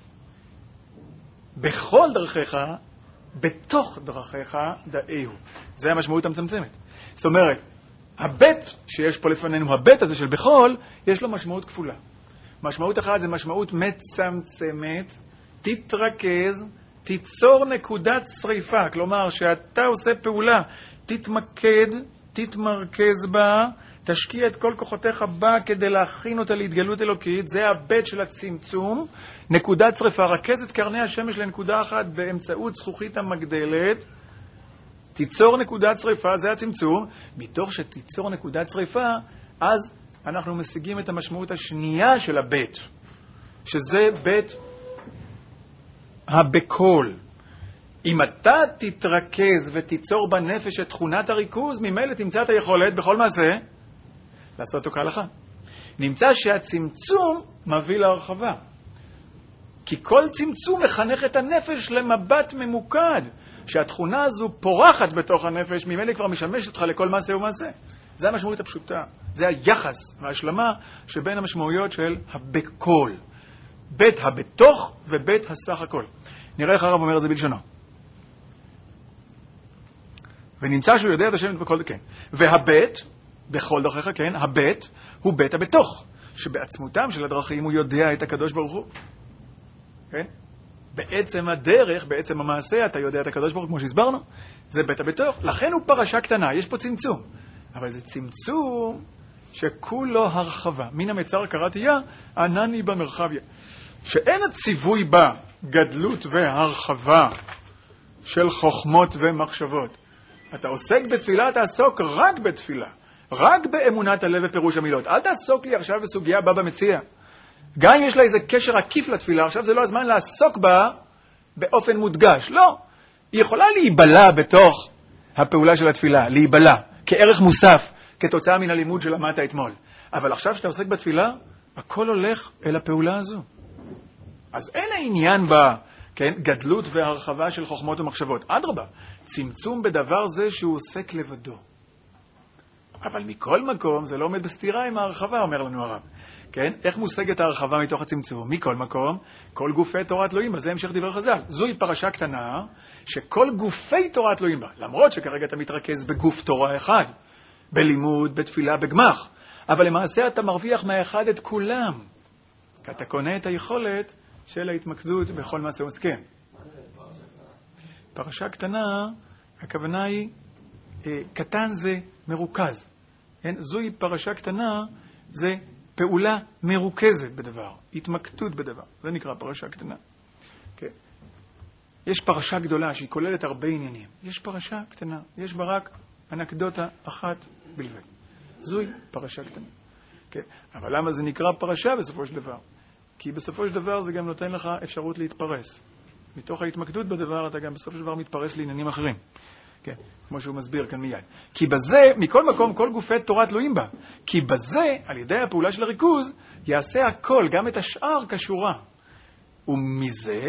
בכל דרכיך, בתוך דרכיך דעהו. זה המשמעות המצמצמת. זאת אומרת, הבית שיש פה לפנינו, הבית הזה של בכל, יש לו משמעות כפולה. משמעות אחת זה משמעות מצמצמת, תתרכז, תיצור נקודת שריפה. כלומר, שאתה עושה פעולה, תתמקד, תתמרכז בה, תשקיע את כל כוחותיך בה כדי להכין אותה להתגלות אלוקית. זה הבית של הצמצום. נקודת שריפה, רכז את קרני השמש לנקודה אחת באמצעות זכוכית המגדלת. תיצור נקודת שריפה, זה הצמצום. מתוך שתיצור נקודת שריפה, אז אנחנו משיגים את המשמעות השנייה של הבית, שזה בית הבכל. אם אתה תתרכז ותיצור בנפש את תכונת הריכוז, ממילא תמצא את היכולת בכל מעשה לעשות אותו כהלכה. נמצא שהצמצום מביא להרחבה. כי כל צמצום מחנך את הנפש למבט ממוקד. שהתכונה הזו פורחת בתוך הנפש, ממילא כבר משמש אותך לכל מעשה ומעשה. זה המשמעות הפשוטה. זה היחס וההשלמה שבין המשמעויות של הבכל. בית הבתוך ובית הסך הכל. נראה איך הרב אומר את זה בלשונו. ונמצא שהוא יודע את השם בכל, כן. והבית, בכל דרכיך, כן, הבית הוא בית הבתוך, שבעצמותם של הדרכים הוא יודע את הקדוש ברוך הוא. כן? בעצם הדרך, בעצם המעשה, אתה יודע את הקדוש ברוך הוא, כמו שהסברנו, זה בית הבתוך. לכן הוא פרשה קטנה, יש פה צמצום. אבל זה צמצום שכולו הרחבה. מן המצר קראתיה, ענני במרחביה. שאין הציווי בה גדלות והרחבה של חוכמות ומחשבות. אתה עוסק בתפילה, תעסוק רק בתפילה. רק באמונת הלב ופירוש המילות. אל תעסוק לי עכשיו בסוגיה בה במציע. גם אם יש לה איזה קשר עקיף לתפילה, עכשיו זה לא הזמן לעסוק בה באופן מודגש. לא. היא יכולה להיבלה בתוך הפעולה של התפילה, להיבלה, כערך מוסף, כתוצאה מן הלימוד שלמדת אתמול. אבל עכשיו שאתה עוסק בתפילה, הכל הולך אל הפעולה הזו. אז אין העניין בה, כן, גדלות והרחבה של חוכמות ומחשבות. אדרבה, צמצום בדבר זה שהוא עוסק לבדו. אבל מכל מקום זה לא עומד בסתירה עם ההרחבה, אומר לנו הרב. כן? איך מושגת ההרחבה מתוך הצמצום? מכל מקום, כל גופי תורת אלוהים בה, זה המשך דברי חז"ל. זוהי פרשה קטנה שכל גופי תורת אלוהים בה, למרות שכרגע אתה מתרכז בגוף תורה אחד, בלימוד, בתפילה, בגמח, אבל למעשה אתה מרוויח מהאחד את כולם, כי אתה קונה את היכולת של ההתמקדות בכל מעשה ומעשה. פרשה קטנה, הכוונה היא, קטן זה מרוכז. כן? זוהי פרשה קטנה, זה פעולה מרוכזת בדבר, התמקדות בדבר. זה נקרא פרשה קטנה. כן. יש פרשה גדולה שהיא כוללת הרבה עניינים. יש פרשה קטנה, יש בה רק אנקדוטה אחת בלבד. זוהי פרשה קטנה. כן. אבל למה זה נקרא פרשה בסופו של דבר? כי בסופו של דבר זה גם נותן לך אפשרות להתפרס. מתוך ההתמקדות בדבר אתה גם בסופו של דבר מתפרס לעניינים אחרים. כן, כמו שהוא מסביר כאן מיד. כי בזה, מכל מקום, כל גופי תורה תלויים בה. כי בזה, על ידי הפעולה של הריכוז, יעשה הכל, גם את השאר כשורה. ומזה,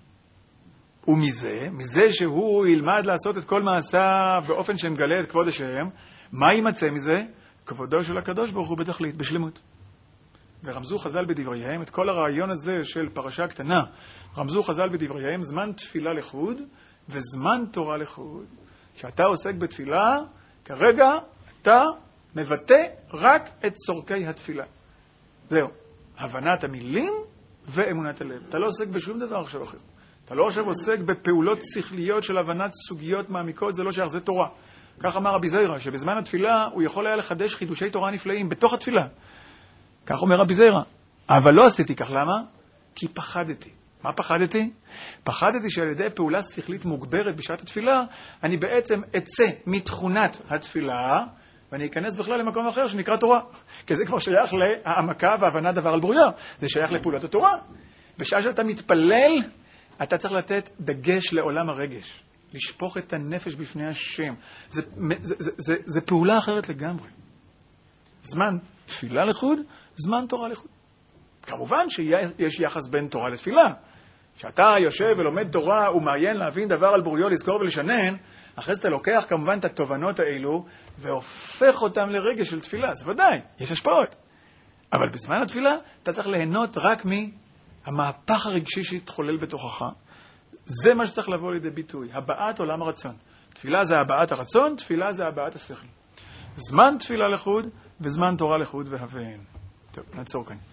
ומזה, מזה שהוא ילמד לעשות את כל מעשה באופן שמגלה את כבוד השם, מה יימצא מזה? כבודו של הקדוש ברוך הוא בתכלית, בשלמות. ורמזו חז"ל בדבריהם את כל הרעיון הזה של פרשה קטנה. רמזו חז"ל בדבריהם זמן תפילה לחוד וזמן תורה לחוד. כשאתה עוסק בתפילה, כרגע אתה מבטא רק את צורכי התפילה. זהו, הבנת המילים ואמונת הלב. אתה לא עוסק בשום דבר עכשיו אחר. אתה לא עכשיו עוסק בפעולות שכליות של הבנת סוגיות מעמיקות, זה לא שייך, זה תורה. כך אמר רבי זיירא, שבזמן התפילה הוא יכול היה לחדש חידושי תורה נפלאים בתוך התפילה. כך אומר רבי זיירא. אבל לא עשיתי כך, למה? כי פחדתי. מה פחדתי? פחדתי שעל ידי פעולה שכלית מוגברת בשעת התפילה, אני בעצם אצא מתכונת התפילה, ואני אכנס בכלל למקום אחר שנקרא תורה. כי זה כבר שייך להעמקה והבנת דבר על ברויה. זה שייך לפעולת התורה. בשעה שאתה מתפלל, אתה צריך לתת דגש לעולם הרגש. לשפוך את הנפש בפני השם. זה, זה, זה, זה, זה פעולה אחרת לגמרי. זמן תפילה לחוד, זמן תורה לחוד. כמובן שיש יחס בין תורה לתפילה. כשאתה יושב ולומד תורה ומעיין להבין דבר על בוריו, לזכור ולשנן, אחרי זה אתה לוקח כמובן את התובנות האלו והופך אותם לרגש של תפילה. זה ודאי, יש השפעות. אבל בזמן התפילה אתה צריך ליהנות רק מהמהפך הרגשי שהתחולל בתוכך. זה מה שצריך לבוא לידי ביטוי, הבעת עולם הרצון. תפילה זה הבעת הרצון, תפילה זה הבעת השכל. זמן תפילה לחוד וזמן תורה לחוד והבן. טוב, נעצור כאן.